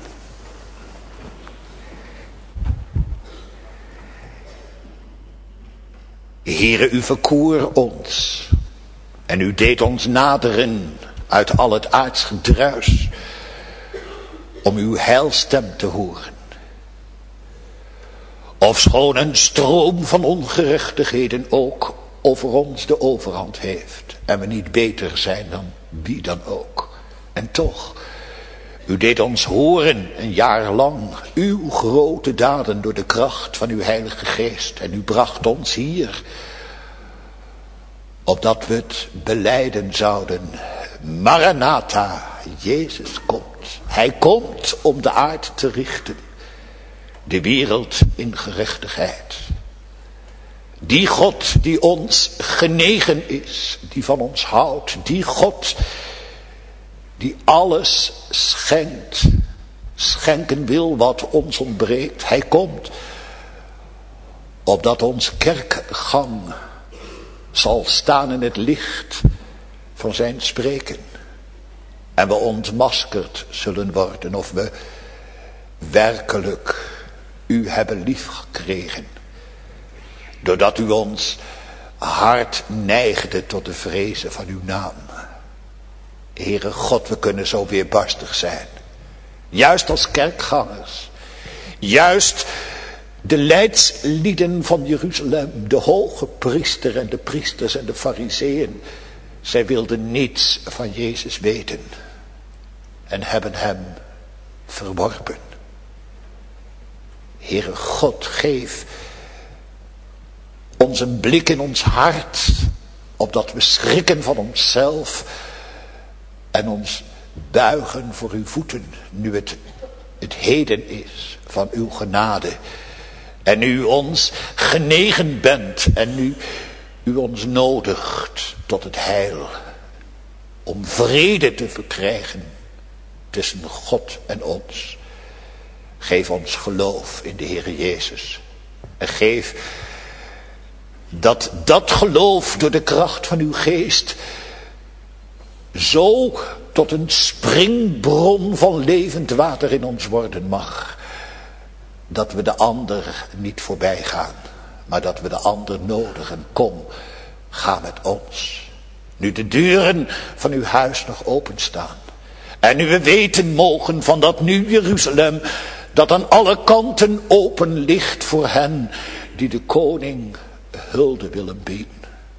Heere, u verkoor ons en u deed ons naderen uit al het aards gedruis om uw heilstem te horen. Ofschoon een stroom van ongerechtigheden ook over ons de overhand heeft en we niet beter zijn dan wie dan ook. En toch, u deed ons horen een jaar lang uw grote daden door de kracht van uw Heilige Geest. En u bracht ons hier, opdat we het belijden zouden. Maranatha, Jezus komt. Hij komt om de aarde te richten. De wereld in gerechtigheid. Die God die ons genegen is, die van ons houdt. Die God die alles schenkt. Schenken wil wat ons ontbreekt. Hij komt opdat ons kerkgang zal staan in het licht van zijn spreken. En we ontmaskerd zullen worden of we werkelijk u hebben lief gekregen. Doordat u ons hart neigde tot de vrezen van uw naam. Heere God, we kunnen zo weerbarstig zijn. Juist als kerkgangers. Juist de leidslieden van Jeruzalem. De hoge priester en de priesters en de fariseeën. Zij wilden niets van Jezus weten. En hebben hem verworpen. Heere God, geef ons een blik in ons hart. Opdat we schrikken van onszelf. En ons buigen voor uw voeten. Nu het heden is van uw genade. En u ons genegen bent. En nu u ons nodigt tot het heil. Om vrede te verkrijgen tussen God en ons. Geef ons geloof in de Heere Jezus. En geef dat geloof door de kracht van uw geest zo tot een springbron van levend water in ons worden mag. Dat we de ander niet voorbij gaan. Maar dat we de ander nodigen. Kom, ga met ons. Nu de deuren van uw huis nog openstaan. En nu we weten mogen van dat nieuw Jeruzalem. Dat aan alle kanten open ligt voor hen die de koning hulde willen bieden.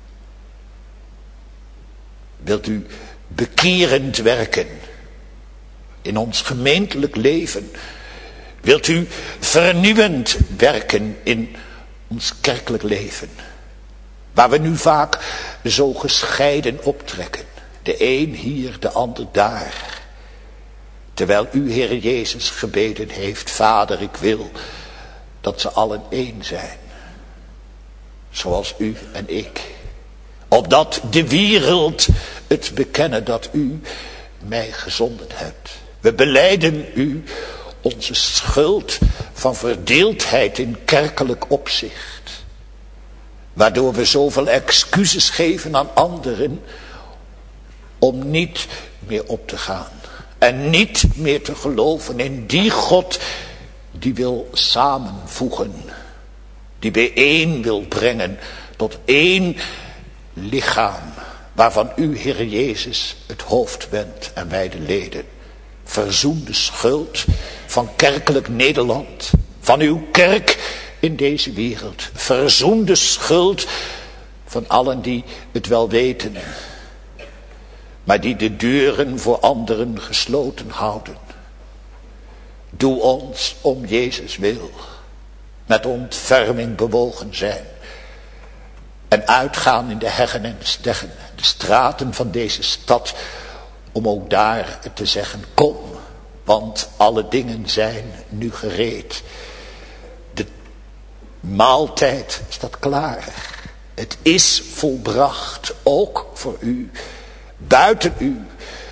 Wilt u bekerend werken in ons gemeentelijk leven? Wilt u vernieuwend werken in ons kerkelijk leven? Waar we nu vaak zo gescheiden optrekken. De een hier, de ander daar. Terwijl u, Heere Jezus, gebeden heeft. Vader, ik wil dat ze allen één zijn. Zoals u en ik. Opdat de wereld het bekennen dat u mij gezonden hebt. We belijden u onze schuld van verdeeldheid in kerkelijk opzicht. Waardoor we zoveel excuses geven aan anderen om niet meer op te gaan. En niet meer te geloven in die God die wil samenvoegen. Die bijeen wil brengen tot één lichaam. Waarvan u, Heere Jezus, het hoofd bent en wij de leden. Verzoen de schuld van kerkelijk Nederland. Van uw kerk in deze wereld. Verzoen de schuld van allen die het wel weten. Maar die de deuren voor anderen gesloten houden. Doe ons om Jezus wil. Met ontferming bewogen zijn. En uitgaan in de heggen en de steggen. De straten van deze stad. Om ook daar te zeggen, kom. Want alle dingen zijn nu gereed. De maaltijd staat klaar. Het is volbracht. Ook voor u. Buiten u.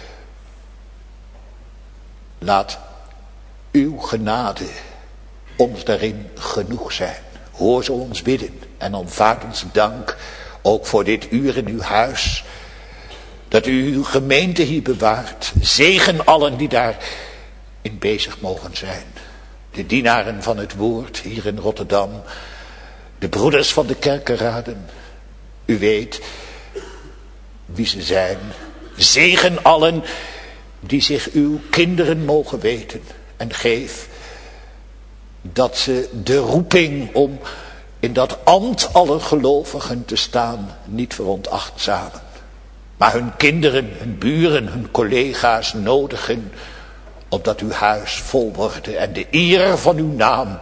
Laat uw genade ons daarin genoeg zijn. Hoor zo ons bidden en aanvaard ons dank. Ook voor dit uur in uw huis. Dat u uw gemeente hier bewaart. Zegen allen die daarin bezig mogen zijn. De dienaren van het woord hier in Rotterdam. De broeders van de kerkenraden. U weet wie ze zijn. Zegen allen die zich uw kinderen mogen weten. En geef dat ze de roeping om in dat ambt aller gelovigen te staan niet veronachtzamen. Maar hun kinderen, hun buren, hun collega's nodigen. Opdat uw huis vol wordt en de eer van uw naam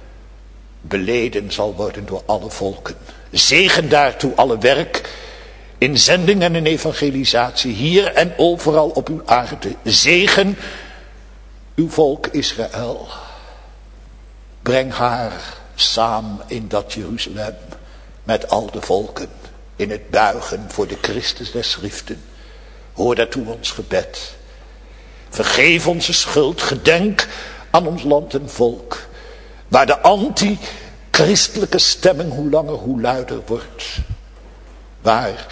beleden zal worden door alle volken. Zegen daartoe alle werk in zending en in evangelisatie, hier en overal op uw aarde. Zegen uw volk Israël. Breng haar samen in dat Jeruzalem met al de volken, in het buigen voor de Christus der Schriften. Hoor daartoe ons gebed. Vergeef onze schuld, gedenk aan ons land en volk, waar de anti-christelijke stemming hoe langer hoe luider wordt. Waar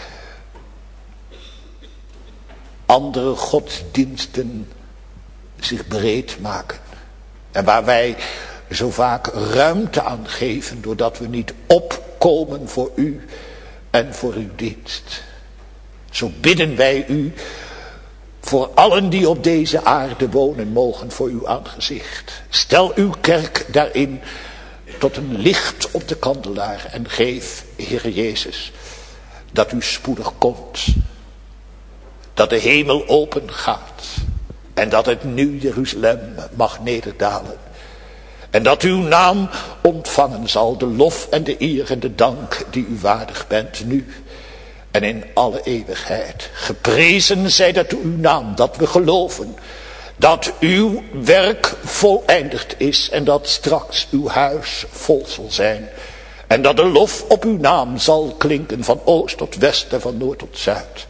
andere godsdiensten zich breed maken. En waar wij zo vaak ruimte aan geven, doordat we niet opkomen voor u en voor uw dienst. Zo bidden wij u voor allen die op deze aarde wonen mogen voor uw aangezicht. Stel uw kerk daarin tot een licht op de kandelaar en geef, Heere Jezus, dat u spoedig komt. Dat de hemel open gaat en dat het nieuw Jeruzalem mag nederdalen. En dat uw naam ontvangen zal, de lof en de eer en de dank die u waardig bent nu en in alle eeuwigheid. Geprezen zij dat uw naam, dat we geloven dat uw werk voleindigd is en dat straks uw huis vol zal zijn. En dat de lof op uw naam zal klinken van oost tot west en van noord tot zuid.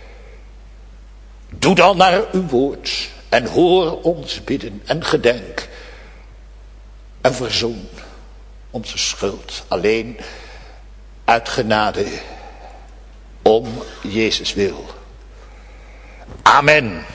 Doe dan naar uw woord en hoor ons bidden en gedenk. En verzoen onze schuld alleen uit genade om Jezus wil. Amen.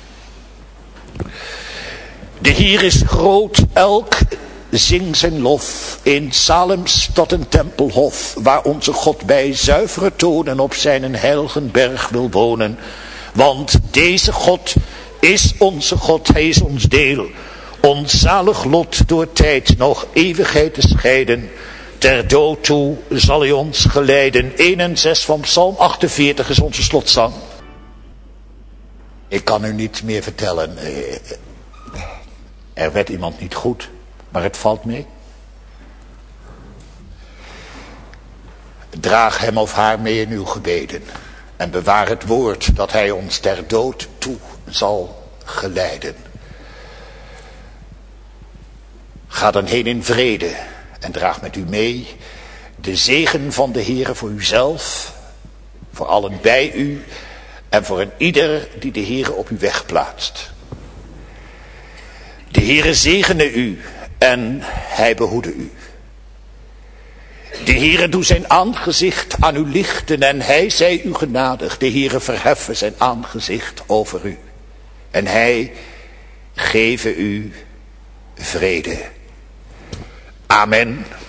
De Heer is groot, elk zing zijn lof. In Salems tot een tempelhof, waar onze God bij zuivere tonen op zijn heilige berg wil wonen. Want deze God is onze God, hij is ons deel. Ons zalig lot door tijd nog eeuwigheid te scheiden. Ter dood toe zal hij ons geleiden. 1 en 6 van Psalm 48 is onze slotzang. Ik kan u niet meer vertellen. Er werd iemand niet goed, maar het valt mee. Draag hem of haar mee in uw gebeden. En bewaar het woord dat hij ons ter dood toe zal geleiden. Ga dan heen in vrede en draag met u mee de zegen van de Heere voor uzelf, voor allen bij u en voor een ieder die de Heere op uw weg plaatst. De Heere zegene u en hij behoede u. De Heere doe zijn aangezicht aan u lichten en hij zij u genadig. De Heere verheffen zijn aangezicht over u en hij geven u vrede. Amen.